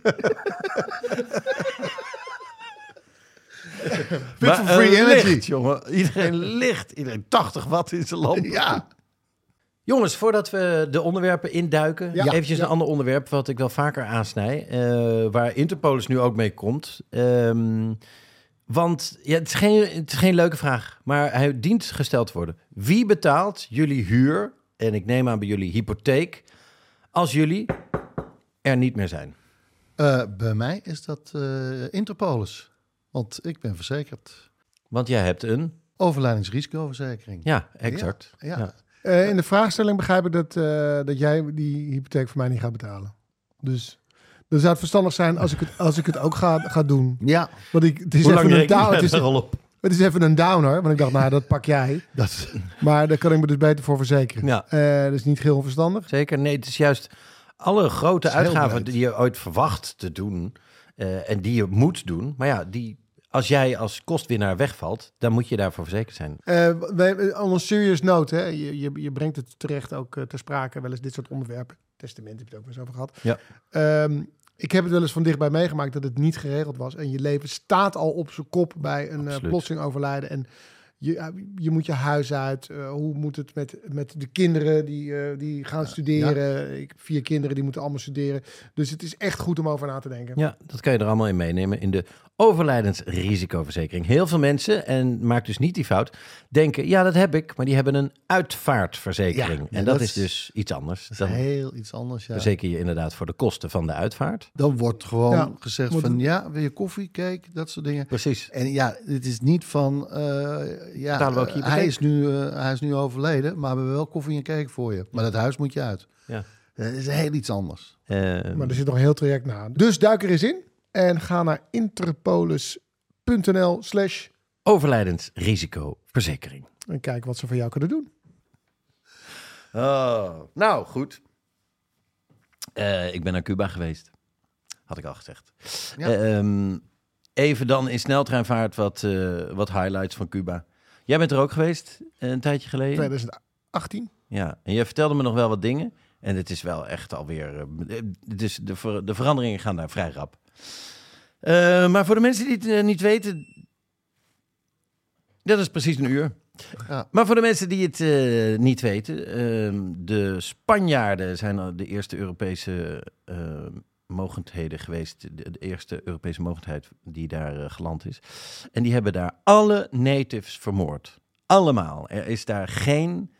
Fit Maar for Free een Energy. licht, jongen. Iedereen licht. Iedereen tachtig watt in zijn lamp. Ja. Jongens, voordat we de onderwerpen induiken, Ja. eventjes Ja. een ander onderwerp wat ik wel vaker aansnij, eh, waar Interpolis nu ook mee komt. Ehm, want ja, het, is geen, het is geen leuke vraag, maar hij dient gesteld te worden. Wie betaalt jullie huur, en ik neem aan bij jullie hypotheek, als jullie er niet meer zijn? Eh, bij mij is dat eh, Interpolis. Want ik ben verzekerd. Want jij hebt een, Overlijdingsrisicoverzekering. ja, exact. Ja. Ja. Eh, in de vraagstelling begrijp ik dat, eh, dat jij die hypotheek voor mij niet gaat betalen. Dus dan zou het verstandig zijn als ik het, als ik het ook ga, ga doen. Ja. Want ik, het is Hoe lang even een reken down, je het is, er al op? het is even een downer. Want ik dacht, nou, dat pak jij. Dat, Maar daar kan ik me dus beter voor verzekeren. Ja. Eh, dat is niet heel onverstandig. Zeker, nee, het is juist alle grote Het is heel uitgaven breed. die je ooit verwacht te doen eh, en die je moet doen. Maar ja, die, als jij als kostwinnaar wegvalt, dan moet je daarvoor verzekerd zijn. Eh, wij, on een serious note, hè, je, je, je brengt het terecht ook uh, ter sprake, wel eens dit soort onderwerpen. Testament heb je het ook wel eens over gehad. Ja. Um, ik heb het wel eens van dichtbij meegemaakt dat het niet geregeld was. En je leven staat al op zijn kop bij een uh, plotseling overlijden. En je, uh, je moet je huis uit. Uh, hoe moet het met, met de kinderen die, uh, die gaan studeren? Ja. Ik heb vier kinderen, die moeten allemaal studeren. Dus het is echt goed om over na te denken. Ja, dat kan je er allemaal in meenemen in de overlijdensrisicoverzekering. Heel veel mensen, en maak dus niet die fout, denken, ja, dat heb ik, maar die hebben een uitvaartverzekering. Ja, en dat, dat is is dus iets anders. dat is Dan heel iets anders, ja. verzeker je inderdaad voor de kosten van de uitvaart. Dan wordt gewoon Ja, gezegd moet van, het- ja, wil je koffie, cake, dat soort dingen. Precies. En ja, het is niet van, uh, ja, Betalen we ook je uh, hij, hypotheek? is nu, uh, hij is nu overleden, maar we hebben wel koffie en cake voor je. Maar dat huis moet je uit. Ja. Dat is heel iets anders. Uh, maar er zit nog een heel traject na. Dus duik er eens in en ga naar interpolis.nl slash overlijdensrisicoverzekering. En kijk wat ze voor jou kunnen doen. Oh, nou, goed. Uh, ik ben naar Cuba geweest. Had ik al gezegd. Ja. Uh, um, even dan in sneltreinvaart wat, uh, wat highlights van Cuba. Jij bent er ook geweest een tijdje geleden? twintig achttien. Ja, en jij vertelde me nog wel wat dingen. En het is wel echt alweer... Uh, dus de, ver, de veranderingen gaan daar vrij rap. Uh, maar voor de mensen die het uh, niet weten... Dat is precies een uur. Ja. Maar voor de mensen die het uh, niet weten... Uh, de Spanjaarden zijn de eerste Europese uh, mogendheden geweest. De, de eerste Europese mogendheid die daar uh, geland is. En die hebben daar alle natives vermoord. Allemaal. Er is daar geen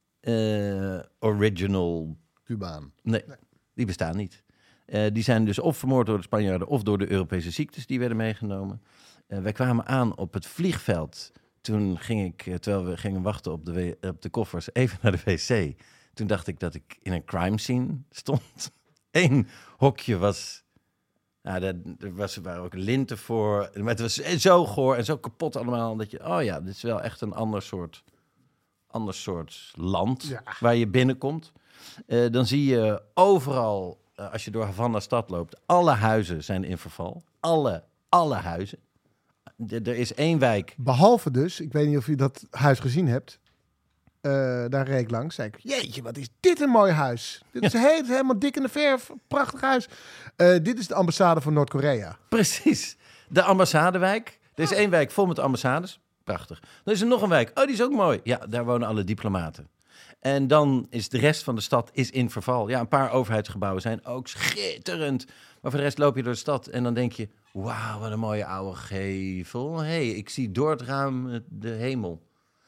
uh, original... Cubaan. Nee, nee, die bestaan niet. Uh, die zijn dus of vermoord door de Spanjaarden... of door de Europese ziektes die werden meegenomen. Uh, wij kwamen aan op het vliegveld... Toen ging ik, terwijl we gingen wachten op de, w- op de koffers, even naar de wc. Toen dacht ik dat ik in een crime scene stond. Eén hokje was... Nou, er was, er waren ook linten voor. Maar het was zo goor en zo kapot allemaal. Dat je, oh ja, dit is wel echt een ander soort, ander soort land ja. waar je binnenkomt. Uh, dan zie je overal, uh, als je door Havana stad loopt... alle huizen zijn in verval. Alle, alle huizen. Er is één wijk. Behalve dus, ik weet niet of je dat huis gezien hebt. Uh, daar reed ik langs. Zei ik, jeetje, wat is dit een mooi huis. Dit is, ja. heel, helemaal dik in de verf. Prachtig huis. Uh, dit is de ambassade van Noord-Korea. Precies. De ambassadewijk. Er is één wijk vol met ambassades. Prachtig. Dan is er nog een wijk. Oh, die is ook mooi. Ja, daar wonen alle diplomaten. En dan is de rest van de stad is in verval. Ja, een paar overheidsgebouwen zijn ook schitterend. Maar voor de rest loop je door de stad en dan denk je... Wauw, wat een mooie oude gevel. Hé, hey, ik zie door het raam de hemel.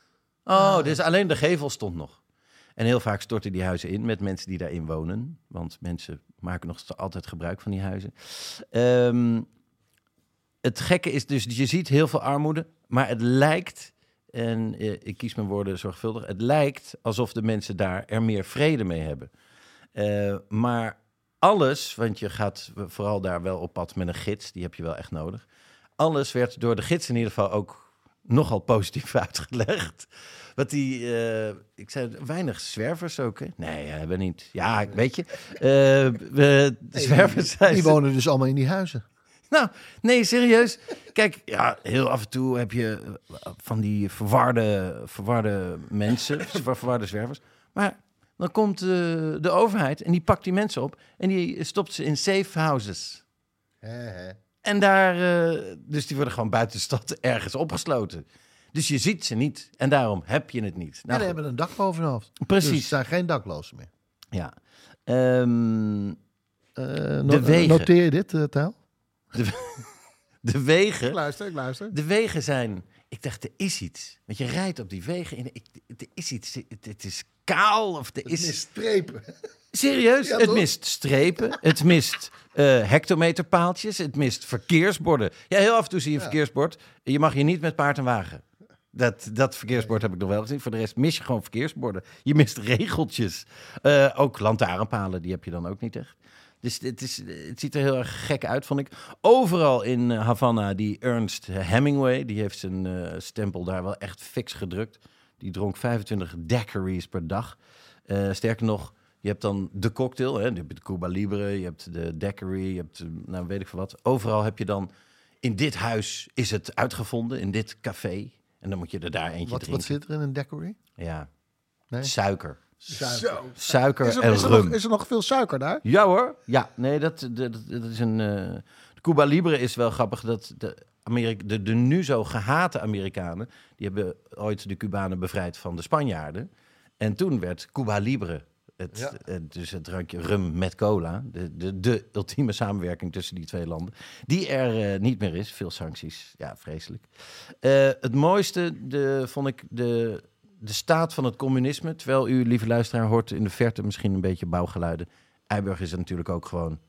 Oh, dus alleen de gevel stond nog. En heel vaak storten die huizen in met mensen die daarin wonen. Want mensen maken nog altijd gebruik van die huizen. Um, het gekke is dus, je ziet heel veel armoede. Maar het lijkt, en uh, ik kies mijn woorden zorgvuldig... het lijkt alsof de mensen daar er meer vrede mee hebben. Uh, maar... Alles, want je gaat vooral daar wel op pad met een gids, die heb je wel echt nodig. Alles werd door de gids in ieder geval ook nogal positief uitgelegd. Wat die, uh, ik zei, weinig zwervers ook, hè? Nee, hebben we niet. Ja, weet je, uh, we, de zwervers zijn... Die wonen dus allemaal in die huizen. Nou, nee, serieus. Kijk, ja, heel af en toe heb je van die verwarde, verwarde mensen, verwarde zwervers. Maar... Dan komt uh, de overheid en die pakt die mensen op... en die stopt ze in safe houses. He, he. En daar... Uh, dus die worden gewoon buiten de stad ergens opgesloten. Dus je ziet ze niet. En daarom heb je het niet. Nou, ja, die hebben een dak boven hun hoofd. Precies. Dus er zijn geen daklozen meer. Ja. Um, uh, no- de wegen. Noteer je dit, uh, Tijl? De, de wegen... Ik luister, ik luister. De wegen zijn... Ik dacht, er is iets. Want je rijdt op die wegen en ik, er is iets. Het, het is kaal of er het is... mist strepen. Serieus? Ja, het toch? mist strepen. Het mist uh, hectometerpaaltjes. Het mist verkeersborden. Ja, heel af en toe zie je een ja. verkeersbord. Je mag hier niet met paard en wagen. Dat, dat verkeersbord heb ik nog wel gezien. Voor de rest mis je gewoon verkeersborden. Je mist regeltjes. Uh, ook lantaarnpalen, die heb je dan ook niet echt. Dus het, is, het ziet er heel erg gek uit, vond ik. Overal in uh, Havana, die Ernest Hemingway... die heeft zijn uh, stempel daar wel echt fix gedrukt. Die dronk vijfentwintig daiquiris per dag. Uh, sterker nog, je hebt dan de cocktail. Hè? Je hebt de Cuba Libre, je hebt de daiquiri, je hebt, nou weet ik veel wat. Overal heb je dan... In dit huis is het uitgevonden, in dit café. En dan moet je er daar eentje wat, drinken. Wat zit er in een daiquiri? Ja, nee? suiker. Suiker, suiker is er, en is er rum. Nog, is er nog veel suiker daar? Ja hoor. Ja, nee, dat, dat, dat is een... Uh, de Cuba Libre is wel grappig. Dat de, Amerika, de, de nu zo gehate Amerikanen... die hebben ooit de Cubanen bevrijd van de Spanjaarden. En toen werd Cuba Libre... Het, ja. het, dus het drankje rum met cola. De, de, de ultieme samenwerking tussen die twee landen. Die er uh, niet meer is. Veel sancties. Ja, vreselijk. Uh, het mooiste de, vond ik de... De staat van het communisme, terwijl u, lieve luisteraar, hoort in de verte misschien een beetje bouwgeluiden. Eiburg is natuurlijk ook gewoon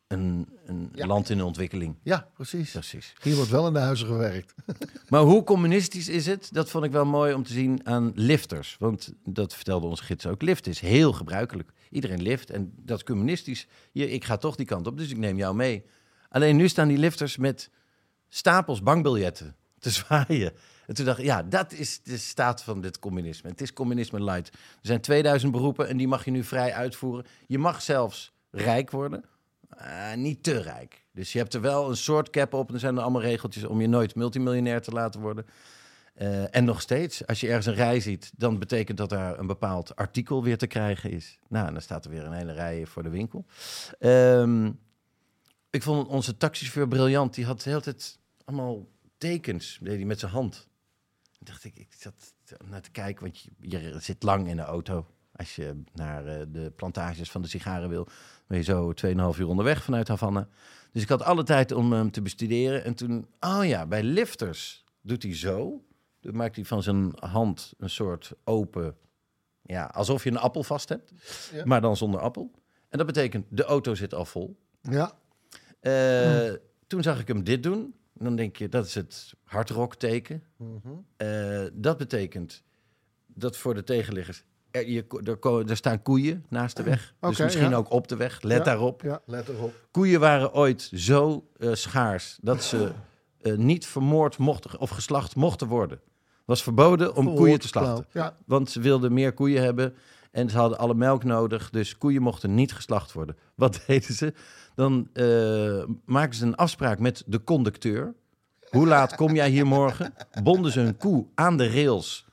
een, een Ja. land in ontwikkeling. Ja, precies. Precies. Hier wordt wel in de huizen gewerkt. Maar hoe communistisch is het? Dat vond ik wel mooi om te zien aan lifters. Want dat vertelde onze gids ook. Lift is heel gebruikelijk. Iedereen lift en dat is communistisch. Hier, ik ga toch die kant op, dus ik neem jou mee. Alleen nu staan die lifters met stapels bankbiljetten te zwaaien. En toen dacht ik, ja, dat is de staat van dit communisme. Het is communisme light. Er zijn tweeduizend beroepen en die mag je nu vrij uitvoeren. Je mag zelfs rijk worden, uh, niet te rijk. Dus je hebt er wel een soort cap op en er zijn er allemaal regeltjes om je nooit multimiljonair te laten worden. Uh, en nog steeds, als je ergens een rij ziet, dan betekent dat daar een bepaald artikel weer te krijgen is. Nou, en dan staat er weer een hele rij voor de winkel. Um, ik vond onze taxichauffeur briljant. Die had de hele tijd allemaal tekens, deed hij met zijn hand. Toen dacht ik, ik zat naar te kijken, want je, je zit lang in de auto. Als je naar uh, de plantages van de sigaren wil, ben je zo tweeënhalf uur onderweg vanuit Havana. Dus ik had alle tijd om hem te bestuderen. En toen, oh ja, bij lifters doet hij zo. Dan maakt hij van zijn hand een soort open, ja, alsof je een appel vast hebt. Ja. Maar dan zonder appel. En dat betekent, de auto zit al vol. Ja. Uh, mm. Toen zag ik hem dit doen. Dan denk je, dat is het hardrock teken. Mm-hmm. Uh, dat betekent dat voor de tegenliggers... Er, je, er, er staan koeien naast de weg. Okay, dus misschien ja. ook op de weg. Let ja, daarop. Ja, let erop. Koeien waren ooit zo uh, schaars... dat ze uh, niet vermoord mochten of geslacht mochten worden. Het was verboden om Verhoord, koeien te slachten. Ja. Want ze wilden meer koeien hebben... en ze hadden alle melk nodig. Dus koeien mochten niet geslacht worden. Wat deden ze? Dan uh, maken ze een afspraak met de conducteur. Hoe laat kom jij hier morgen? Bonden ze een koe aan de rails.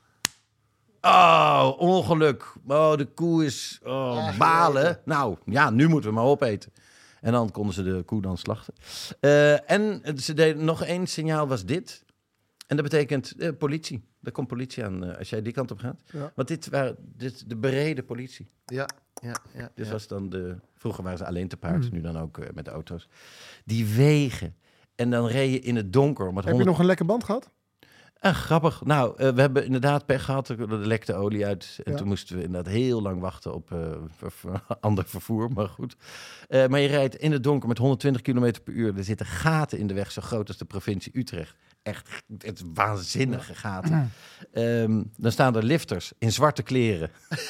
Oh, ongeluk. Oh, de koe is oh, balen. Nou, ja, nu moeten we maar opeten. En dan konden ze de koe dan slachten. Uh, en ze deden nog één signaal, was dit. En dat betekent uh, politie. Er komt politie aan uh, als jij die kant op gaat. Ja. Want dit waren dit, de bereden politie. Ja, ja, ja. Dus ja. was dan de... Vroeger waren ze alleen te paard, mm. nu dan ook uh, met de auto's. Die wegen. En dan reed je in het donker. Met Heb honderd... je nog een lekke band gehad? Ah, grappig. Nou, uh, we hebben inderdaad pech gehad. Er lekte olie uit. En ja. toen moesten we inderdaad heel lang wachten op uh, ver, ver, ander vervoer. Maar goed. Uh, maar je rijdt in het donker met honderdtwintig kilometer per uur. Er zitten gaten in de weg zo groot als de provincie Utrecht. Echt het waanzinnige gaten. Um, dan staan er lifters in zwarte kleren.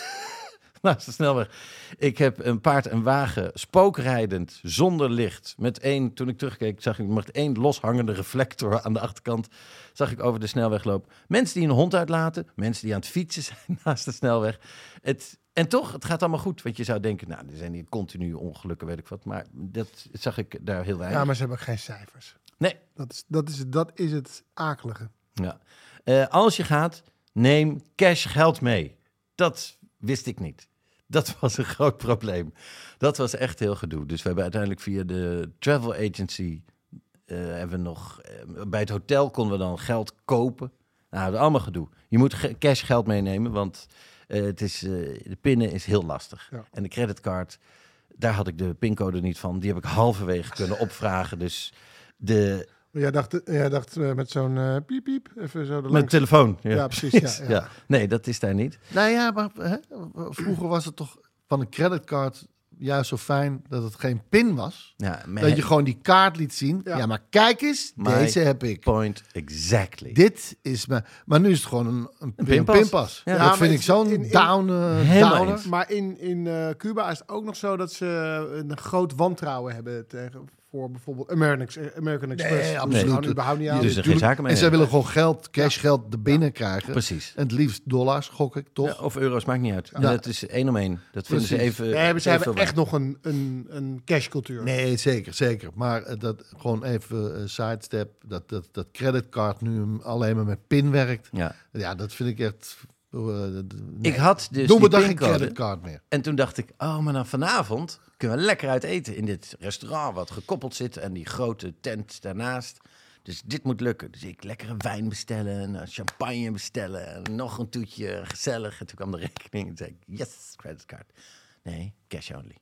Nou, is de snelweg. Ik heb een paard en wagen spookrijdend, zonder licht. Met één, toen ik terugkeek, zag ik met één loshangende reflector aan de achterkant. Zag ik over de snelweg lopen. Mensen die een hond uitlaten. Mensen die aan het fietsen zijn naast de snelweg. Het, en toch, het gaat allemaal goed. Want je zou denken, nou, er zijn hier continu ongelukken, weet ik wat. Maar dat zag ik daar heel weinig. Ja, maar ze hebben geen cijfers. Nee. Dat is, dat is, dat is het akelige. Ja. Uh, als je gaat, neem cash geld mee. Dat wist ik niet. Dat was een groot probleem. Dat was echt heel gedoe. Dus we hebben uiteindelijk via de travel agency... Uh, hebben we nog, uh, bij het hotel konden we dan geld kopen. Nou, dat allemaal gedoe. Je moet ge- cash geld meenemen, want uh, het is, uh, de pinnen is heel lastig. Ja. En de creditcard, daar had ik de pincode niet van. Die heb ik halverwege kunnen opvragen. Dus de... Jij dacht, jij dacht uh, met zo'n uh, piep piep, even zo de Met telefoon. Ja, ja precies. Ja, ja. Ja. Nee, dat is daar niet. Nou ja, maar hè, vroeger was het toch van een creditcard juist zo fijn dat het geen pin was. Ja, dat he- je gewoon die kaart liet zien. Ja, ja maar kijk eens, My deze heb ik. Point exactly. Dit is mijn... Maar nu is het gewoon een, een, een pinpas. pinpas. Ja, dat vind ik zo'n in, in, down, uh, downer. Maar in, in uh, Cuba is het ook nog zo dat ze een groot wantrouwen hebben tegen... voor bijvoorbeeld American, American Express. Nee, absoluut. Nee, überhaupt niet aan. Dus er geen zaken mee. En zij willen gewoon geld, cashgeld er binnen ja, krijgen. Precies. En het liefst dollars, gok ik, toch? Ja, of euro's, maakt niet uit. Ja. En dat is één om één. Dat vinden ze even... Nee, ze hebben echt nog een, een, een cashcultuur. Nee, zeker, zeker. Maar dat gewoon even uh, sidestep, dat, dat, dat creditcard nu alleen maar met pin werkt. Ja, ja dat vind ik echt... Uh, nee. Ik had dus Doe me dan geen creditcard meer. En toen dacht ik, oh, maar dan vanavond kunnen we lekker uit eten in dit restaurant wat gekoppeld zit en die grote tent daarnaast. Dus dit moet lukken. Dus ik lekkere wijn bestellen, een champagne bestellen, en nog een toetje, gezellig. En toen kwam de rekening en zei ik, yes, creditcard. Nee, cash only.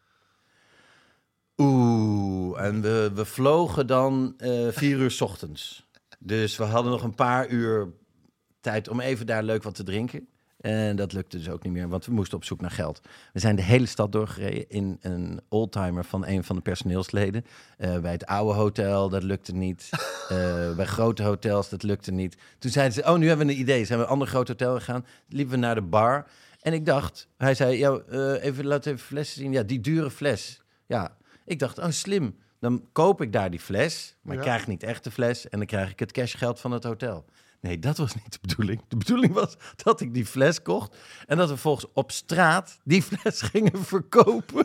Oeh, en we, we vlogen dan uh, vier uur 's ochtends. Dus we hadden nog een paar uur tijd om even daar leuk wat te drinken. En dat lukte dus ook niet meer, want we moesten op zoek naar geld. We zijn de hele stad doorgereden in een oldtimer van een van de personeelsleden. Uh, bij het oude hotel, dat lukte niet. Uh, bij grote hotels, dat lukte niet. Toen zeiden ze, oh, nu hebben we een idee. Zijn we een ander groot hotel gegaan. Liepen we naar de bar. En ik dacht, hij zei, ja, uh, even, laat even flessen zien. Ja, die dure fles. Ja, ik dacht, oh, slim. Dan koop ik daar die fles, maar ja. ik krijg niet echt de fles. En dan krijg ik het cashgeld van het hotel. Nee, dat was niet de bedoeling. De bedoeling was dat ik die fles kocht en dat we volgens op straat die fles gingen verkopen.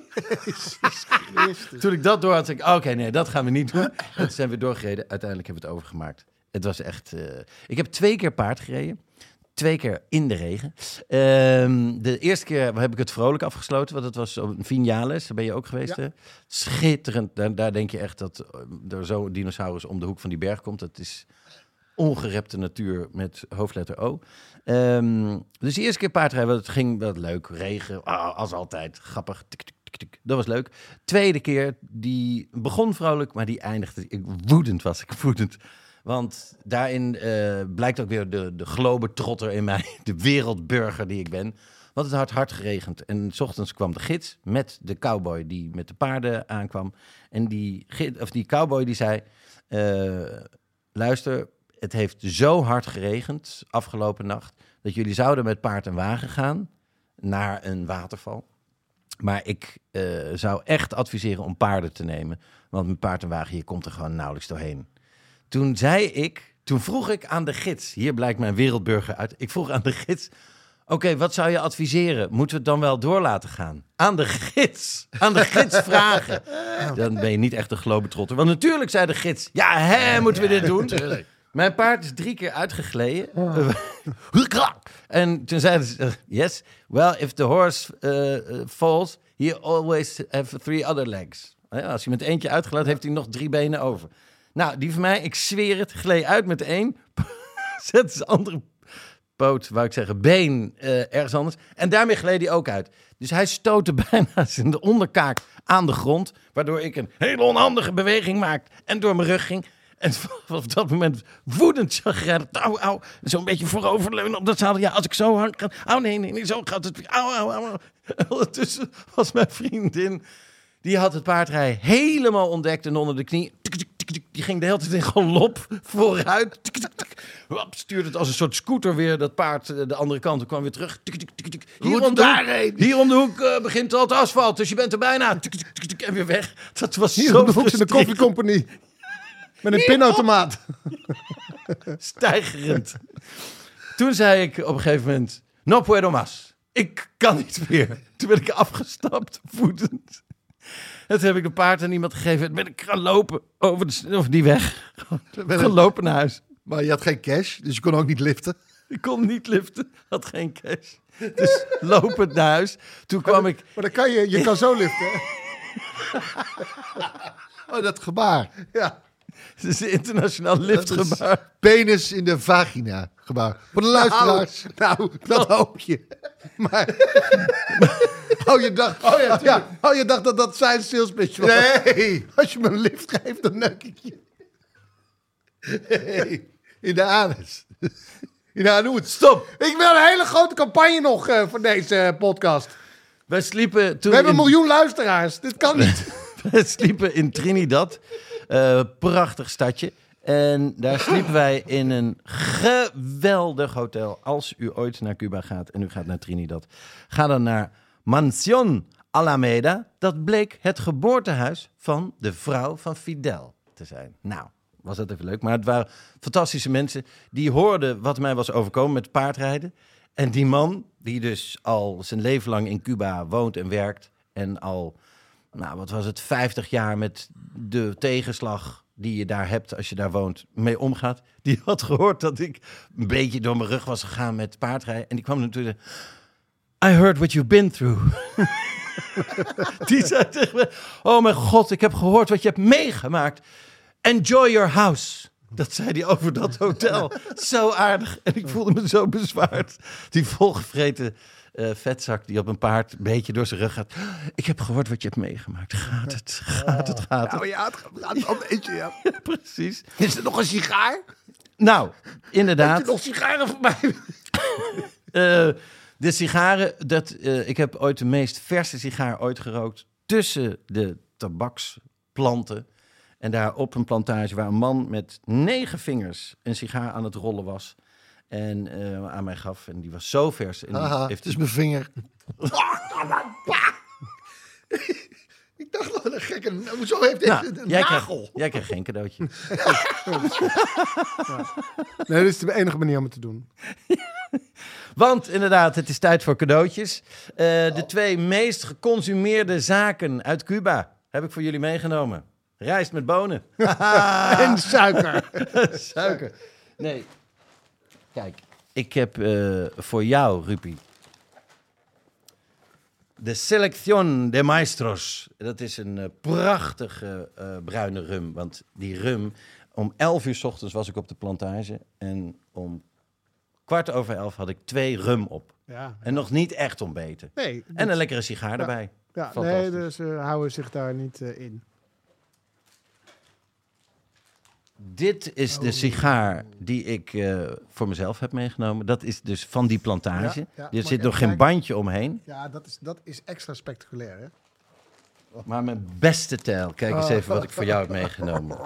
Toen ik dat door had, zei ik, oké, okay, nee, dat gaan we niet doen. En toen zijn we doorgereden. Uiteindelijk hebben we het overgemaakt. Het was echt... Uh... Ik heb twee keer paard gereden. Twee keer in de regen. Um, de eerste keer heb ik het vrolijk afgesloten, want het was op Vinales. Daar ben je ook geweest, ja. hè? Schitterend. Daar, daar denk je echt dat er zo'n dinosaurus om de hoek van die berg komt. Dat is... ongerepte natuur met hoofdletter O. Um, dus de eerste keer paardrijden, het ging wat leuk. Regen, oh, als altijd, grappig. Tik, tik, tik, tik. Dat was leuk. Tweede keer, die begon vrolijk, maar die eindigde... Ik, woedend was ik, woedend. Want daarin uh, blijkt ook weer de, de globetrotter in mij. De wereldburger die ik ben. Want het had hard geregend. En 's ochtends kwam de gids met de cowboy die met de paarden aankwam. En die, of die cowboy die zei... Uh, luister... Het heeft zo hard geregend afgelopen nacht... dat jullie zouden met paard en wagen gaan naar een waterval. Maar ik uh, zou echt adviseren om paarden te nemen. Want met paard en wagen, hier komt er gewoon nauwelijks doorheen. Toen zei ik, toen vroeg ik aan de gids... Hier blijkt mijn wereldburger uit. Ik vroeg aan de gids... Oké, okay, wat zou je adviseren? Moeten we het dan wel door laten gaan? Aan de gids. Aan de gids vragen. Dan ben je niet echt een globetrotter. Want natuurlijk zei de gids... Ja, hè, moeten we dit doen? Mijn paard is drie keer uitgegleden. Oh. En toen zeiden ze... Yes, well, if the horse uh, falls... he always have three other legs. Ja, als hij met eentje uitgelaat, heeft hij nog drie benen over. Nou, die van mij, ik zweer het, gleed uit met de een. Zet zijn andere poot, wou ik zeggen, been uh, ergens anders. En daarmee gleed hij ook uit. Dus hij stootte bijna zijn de onderkaak aan de grond... waardoor ik een hele onhandige beweging maakte... en door mijn rug ging... En op dat moment woedend chagrijnig. Au, au. Zo'n beetje vooroverleunen op dat zadel. Ja, als ik zo hard kan. Oh nee, nee, nee, zo gaat het. Au, au, au. En ondertussen was mijn vriendin... Die had het paardrijden helemaal ontdekt en onder de knie. Die ging de hele tijd in galop vooruit. Stuurde het als een soort scooter weer dat paard de andere kant. En kwam weer terug. Hier om de hoek, hier om de hoek uh, begint al het asfalt. Dus je bent er bijna. En weer weg. Dat was hier zo om de hoek in de koffiecompagnie. Met een pinautomaat. Steigerend. Toen zei ik op een gegeven moment... No puedo más. Ik kan niet meer. Toen ben ik afgestapt, voetend. En toen heb ik een paard aan iemand gegeven. En ben ik gaan lopen over, de, over die weg. Gaan lopen naar huis. Maar je had geen cash, dus je kon ook niet liften. Ik kon niet liften, had geen cash. Dus lopend naar huis. Toen kwam maar, ik... Maar dan kan je, je kan zo liften. Oh, dat gebaar. Ja. Het is een internationaal liftgebaar. Penis in de vagina gebaar. Voor de luisteraars. Nou, nou dat hoop je. Maar... Oh, je dacht, oh, ja, ja, oh, je dacht dat dat zijn salespitch was. Nee. Als je me een lift geeft, dan neuk ik je. Nee. In de anus. In de anus. Stop. Ik wil een hele grote campagne nog uh, voor deze uh, podcast. Wij sliepen toen We hebben in... een miljoen luisteraars. Dit kan niet. We sliepen in Trinidad. Uh, prachtig stadje. En daar sliepen wij in een geweldig hotel. Als u ooit naar Cuba gaat en u gaat naar Trinidad, ga dan naar Mansión Alameda. Dat bleek het geboortehuis van de vrouw van Fidel te zijn. Nou, was dat even leuk. Maar het waren fantastische mensen die hoorden wat mij was overkomen met paardrijden. En die man, die dus al zijn leven lang in Cuba woont en werkt en al... Nou, wat was het, vijftig jaar met de tegenslag die je daar hebt als je daar woont, mee omgaat. Die had gehoord dat ik een beetje door mijn rug was gegaan met paardrijden. En die kwam natuurlijk... I heard what you've been through. Die zei tegen me... Oh mijn god, ik heb gehoord wat je hebt meegemaakt. Enjoy your house. Dat zei hij over dat hotel. Zo aardig. En ik voelde me zo bezwaard. Die volgevreten... Uh, vetzak die op een paard een beetje door zijn rug gaat. Ik heb gehoord wat je hebt meegemaakt. Gaat het, gaat het, gaat het. Nou ja, het gaat het al een beetje, ja. Ja, precies. Is er nog een sigaar? Nou, inderdaad. Heb je nog sigaren voor mij? uh, De sigaren, dat, uh, ik heb ooit de meest verse sigaar ooit gerookt tussen de tabaksplanten. En daar op een plantage waar een man met negen vingers een sigaar aan het rollen was. En uh, aan mij gaf. En die was zo vers. En Haha, heeft het is mijn vinger. Ik dacht wel een gekke... Zo heeft hij nou, een jij nagel. Krijg, jij krijgt geen cadeautje. Ja. Nee, dat is de enige manier om het te doen. Want inderdaad, het is tijd voor cadeautjes. Uh, de twee meest geconsumeerde zaken uit Cuba heb ik voor jullie meegenomen. Rijst met bonen. En suiker. Suiker. Nee. Kijk, ik heb uh, voor jou, Rupi, de Selección de Maestros. Dat is een uh, prachtige uh, bruine rum. Want die rum, om elf uur 's ochtends was ik op de plantage. En om kwart over elf had ik twee rum op. Ja. En nog niet echt ontbeten. Nee. En een lekkere sigaar ja, erbij. Ja, nee, dus ze uh, houden zich daar niet uh, in. Dit is de sigaar die ik uh, voor mezelf heb meegenomen. Dat is dus van die plantage. Ja, ja, er zit nog kijken? geen bandje omheen. Ja, dat is, dat is extra spectaculair, hè? Maar mijn beste tel. Kijk eens even wat ik voor jou heb meegenomen.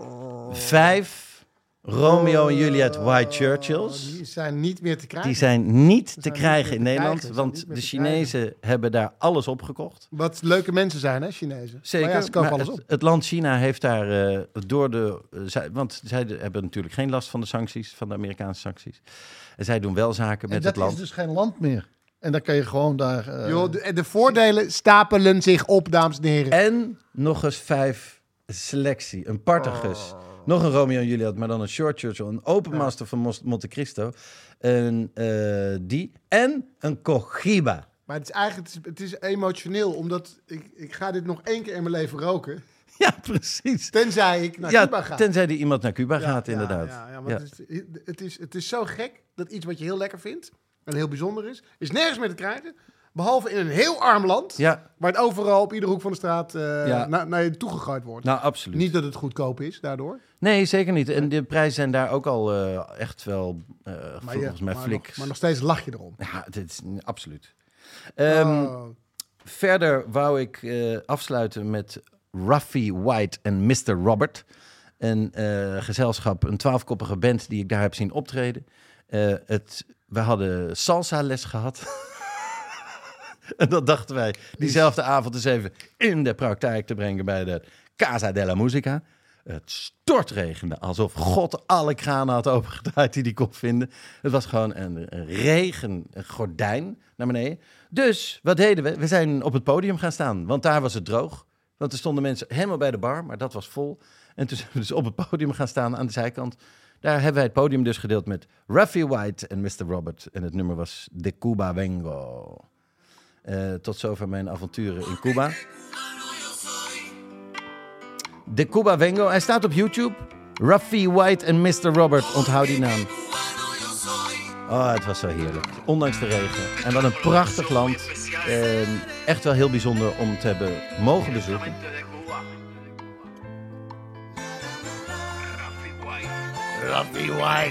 Vijf Romeo en Juliet White Churchills. Die zijn niet meer te krijgen. Die zijn niet te zijn krijgen niet in meer te Nederland. krijgen, zijn Want niet meer de te Chinezen hebben daar alles opgekocht. Wat leuke mensen zijn, hè, Chinezen. Zeker. Maar ja, ze kopen maar alles het, op. het land China heeft daar uh, door de... Uh, zij, want zij de, hebben natuurlijk geen last van de sancties, van de Amerikaanse sancties. En zij doen wel zaken met en het land. dat is dus geen land meer. En dan kan je gewoon daar... Uh... Yo, de, de voordelen stapelen zich op, dames en heren. En nog eens vijf selectie. Een Partagus. Oh. Nog een Romeo en Juliet, maar dan een Short Churchill. Een Open ja. Master van Monte Cristo. Een, uh, die. En een Cohiba. Maar het is eigenlijk het is, het is emotioneel. Omdat ik, ik ga dit nog één keer in mijn leven roken. Ja, precies. Tenzij ik naar ja, Cuba ga. Tenzij die iemand naar Cuba ja, gaat, ja, inderdaad. Ja, ja, want ja. Het, is, het, is, het is zo gek dat iets wat je heel lekker vindt... en heel bijzonder is, is nergens meer te krijgen... behalve in een heel arm land... Ja. waar het overal op iedere hoek van de straat uh, ja. naar, naar je toegegooid wordt. Nou, absoluut. Niet dat het goedkoop is, daardoor. Nee, zeker niet. En de prijzen zijn daar ook al uh, echt wel, uh, maar volgens je, mij, maar flik. Nog, maar nog steeds lach je erom. Ja, dit is absoluut. Um, oh. Verder wou ik uh, afsluiten met Ruffy White en mister Robert. Een uh, gezelschap, een twaalfkoppige band die ik daar heb zien optreden. Uh, het, we hadden salsa les gehad. En dat dachten wij diezelfde avond eens even in de praktijk te brengen bij de Casa de la Musica. Het stortregende, alsof God alle kranen had opengedraaid die hij kon vinden. Het was gewoon een, een regen, een gordijn naar beneden. Dus, wat deden we? We zijn op het podium gaan staan, want daar was het droog. Want er stonden mensen helemaal bij de bar, maar dat was vol. En toen zijn we dus op het podium gaan staan aan de zijkant. Daar hebben wij het podium dus gedeeld met Ruffy White en mister Robert. En het nummer was De Cuba Vengo. Uh, tot zover mijn avonturen in Cuba. De Cuba Vengo. Hij staat op YouTube. Ruffy White en mister Robert. Onthoud die naam. Oh, het was zo heerlijk. Ondanks de regen. En wat een prachtig land. Uh, echt wel heel bijzonder om te hebben mogen bezoeken. Ruffy White.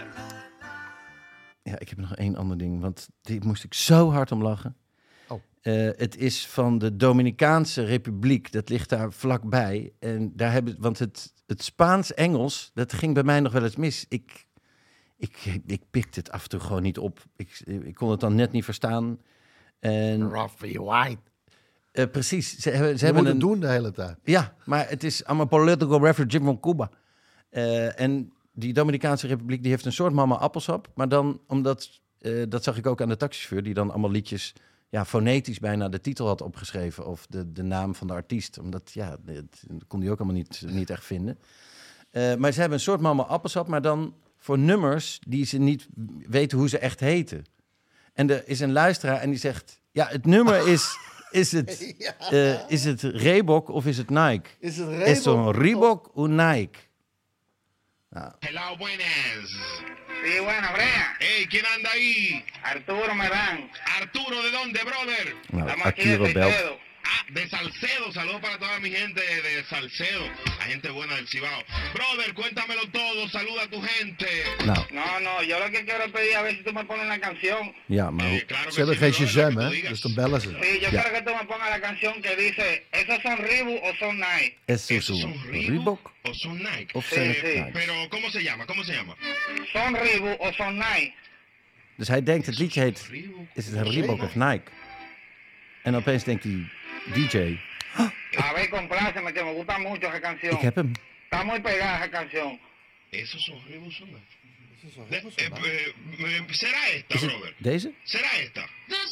Ja, ik heb nog één ander ding. Want die moest ik zo hard om lachen. Uh, het is van de Dominicaanse Republiek. Dat ligt daar vlakbij. En daar hebben, want het, het Spaans-Engels, dat ging bij mij nog wel eens mis. Ik, ik, ik pikte het af en toe gewoon niet op. Ik, ik kon het dan net niet verstaan. En, Ruffy White. Uh, precies. Ze, hebben, ze Je hebben moet een, het doen de hele tijd. Ja, maar het is allemaal political refugee van Cuba. Uh, en die Dominicaanse Republiek die heeft een soort mama appelsap. Maar dan, omdat, uh, dat zag ik ook aan de taxichauffeur, die dan allemaal liedjes... ja, fonetisch bijna de titel had opgeschreven of de, de naam van de artiest. Omdat, ja, dat kon hij ook allemaal niet, niet echt vinden. Uh, maar ze hebben een soort mama appelsap, maar dan voor nummers die ze niet weten hoe ze echt heten. En er is een luisteraar en die zegt, ja, het nummer is, is het, uh, is het Reebok of is het Nike? Is het Reebok? Is het een Reebok of Nike? Nou. Hello, buenas. Sí, bueno, Brea. Hey, ¿quién anda ahí? Arturo Merán. Arturo, ¿de dónde, brother? Nou, Arturo belt. Ah, de Salcedo. Saludos para toda mi gente de Salcedo. La gente buena del Cibao. Brother, cuéntamelo todo. Saluda a tu gente. Nou, No, no, yo lo que quiero pedir a ver si tú me pones una canción. ja, maar hoe- Eh, claro que Ze hebben sí, geen brother, Shazam, lo que hè? tú digas. Dus dan bellen ze. Sí, yo Ya. quiero que tú me pongas la canción que dice, ¿esos son Reebok o son Nike? es zo ¿Esos zo. son Reebok o son Nike? of Sí, zijn het sí. Nike? Pero, ¿cómo se llama? ¿Cómo se llama? ¿Son Reebok o son Nike? Dus hij denkt, het liedje heet, is het Reebok of Nike? En opeens denkt die D J, A ver, compláceme, que me gusta mucho esa canción. ik heb hem. Está muy pegada esa canción. ¿Esos son Reebok o son Nike? De- eh, eh, eh, ¿Será esta, Is het brother? deze? ¿Será esta?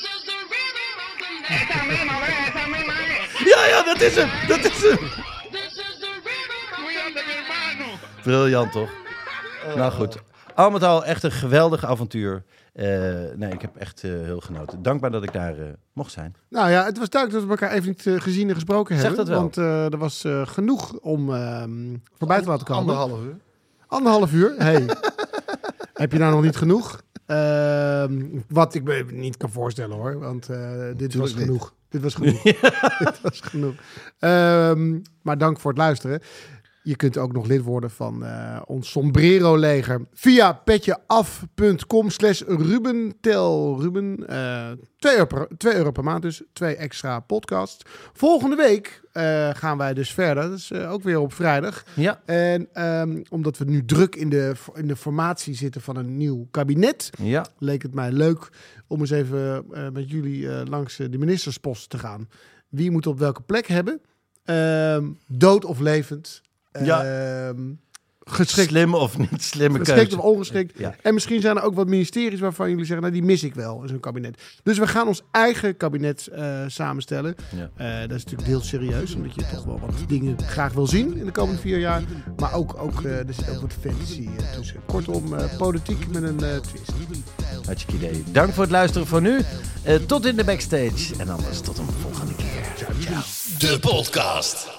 Esa misma, ve, esa misma es. Ja, ja, dat is hem! Dat is hem! Cuídate, mi hermano. Briljant, toch? Nou goed. Al met al echt een geweldig avontuur. Uh, nee, ik heb echt uh, heel genoten. Dankbaar dat ik daar uh, mocht zijn. Nou ja, het was duidelijk dat we elkaar even niet uh, gezien en gesproken Zeg hebben. dat wel. Want uh, er was uh, genoeg om uh, voorbij te laten komen. Anderhalf uur. Anderhalf uur? Hey. Heb je nou nog niet genoeg? Uh, wat ik me niet kan voorstellen hoor. Want uh, dit was niet. genoeg. Dit was genoeg. Dit was genoeg. Um, maar dank voor het luisteren. Je kunt ook nog lid worden van uh, ons Sombrero-leger via petjeaf.com slash Rubentel. Ruben, uh, twee euro, per, twee euro per maand dus. Twee extra podcasts. Volgende week uh, gaan wij dus verder. Dat is uh, ook weer op vrijdag. Ja. En um, omdat we nu druk in de, in de formatie zitten van een nieuw kabinet, Ja. leek het mij leuk om eens even uh, met jullie uh, langs uh, de ministerspost te gaan. Wie moet op welke plek hebben? Um, dood of levend? Ja. Um, geschikt, Slim of niet slimme geschikt keuze. of ongeschikt. Ja. En misschien zijn er ook wat ministeries waarvan jullie zeggen, nou die mis ik wel in zo'n kabinet. Dus we gaan ons eigen kabinet uh, samenstellen. Ja. Uh, dat is natuurlijk heel serieus, omdat je toch wel wat dingen graag wil zien in de komende vier jaar. Maar ook, ook uh, er zit ook wat fantasy uh, tussen. Kortom, uh, politiek met een uh, twist. Hartstikke idee. Dank voor het luisteren voor nu. Uh, tot in de backstage. En anders tot een volgende keer. Ciao, ciao. De podcast.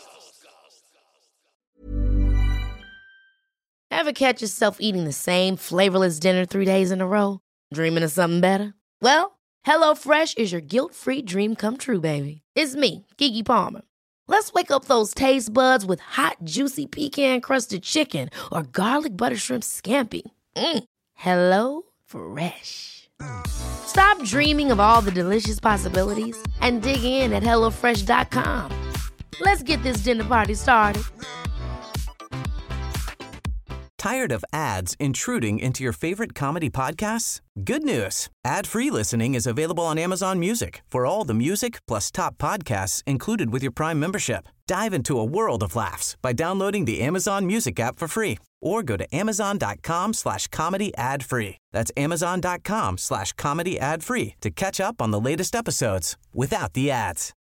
Ever catch yourself eating the same flavorless dinner three days in a row? Dreaming of something better? Well, HelloFresh is your guilt-free dream come true, baby. It's me, Keke Palmer. Let's wake up those taste buds with hot, juicy pecan-crusted chicken or garlic butter shrimp scampi. Mm. Hello Fresh. Stop dreaming of all the delicious possibilities and dig in at hello fresh dot com. Let's get this dinner party started. Tired of ads intruding into your favorite comedy podcasts? Good news. Ad-free listening is available on Amazon Music for all the music plus top podcasts included with your Prime membership. Dive into a world of laughs by downloading the Amazon Music app for free or go to amazon.com slash comedy ad free. That's amazon.com slash comedy ad free to catch up on the latest episodes without the ads.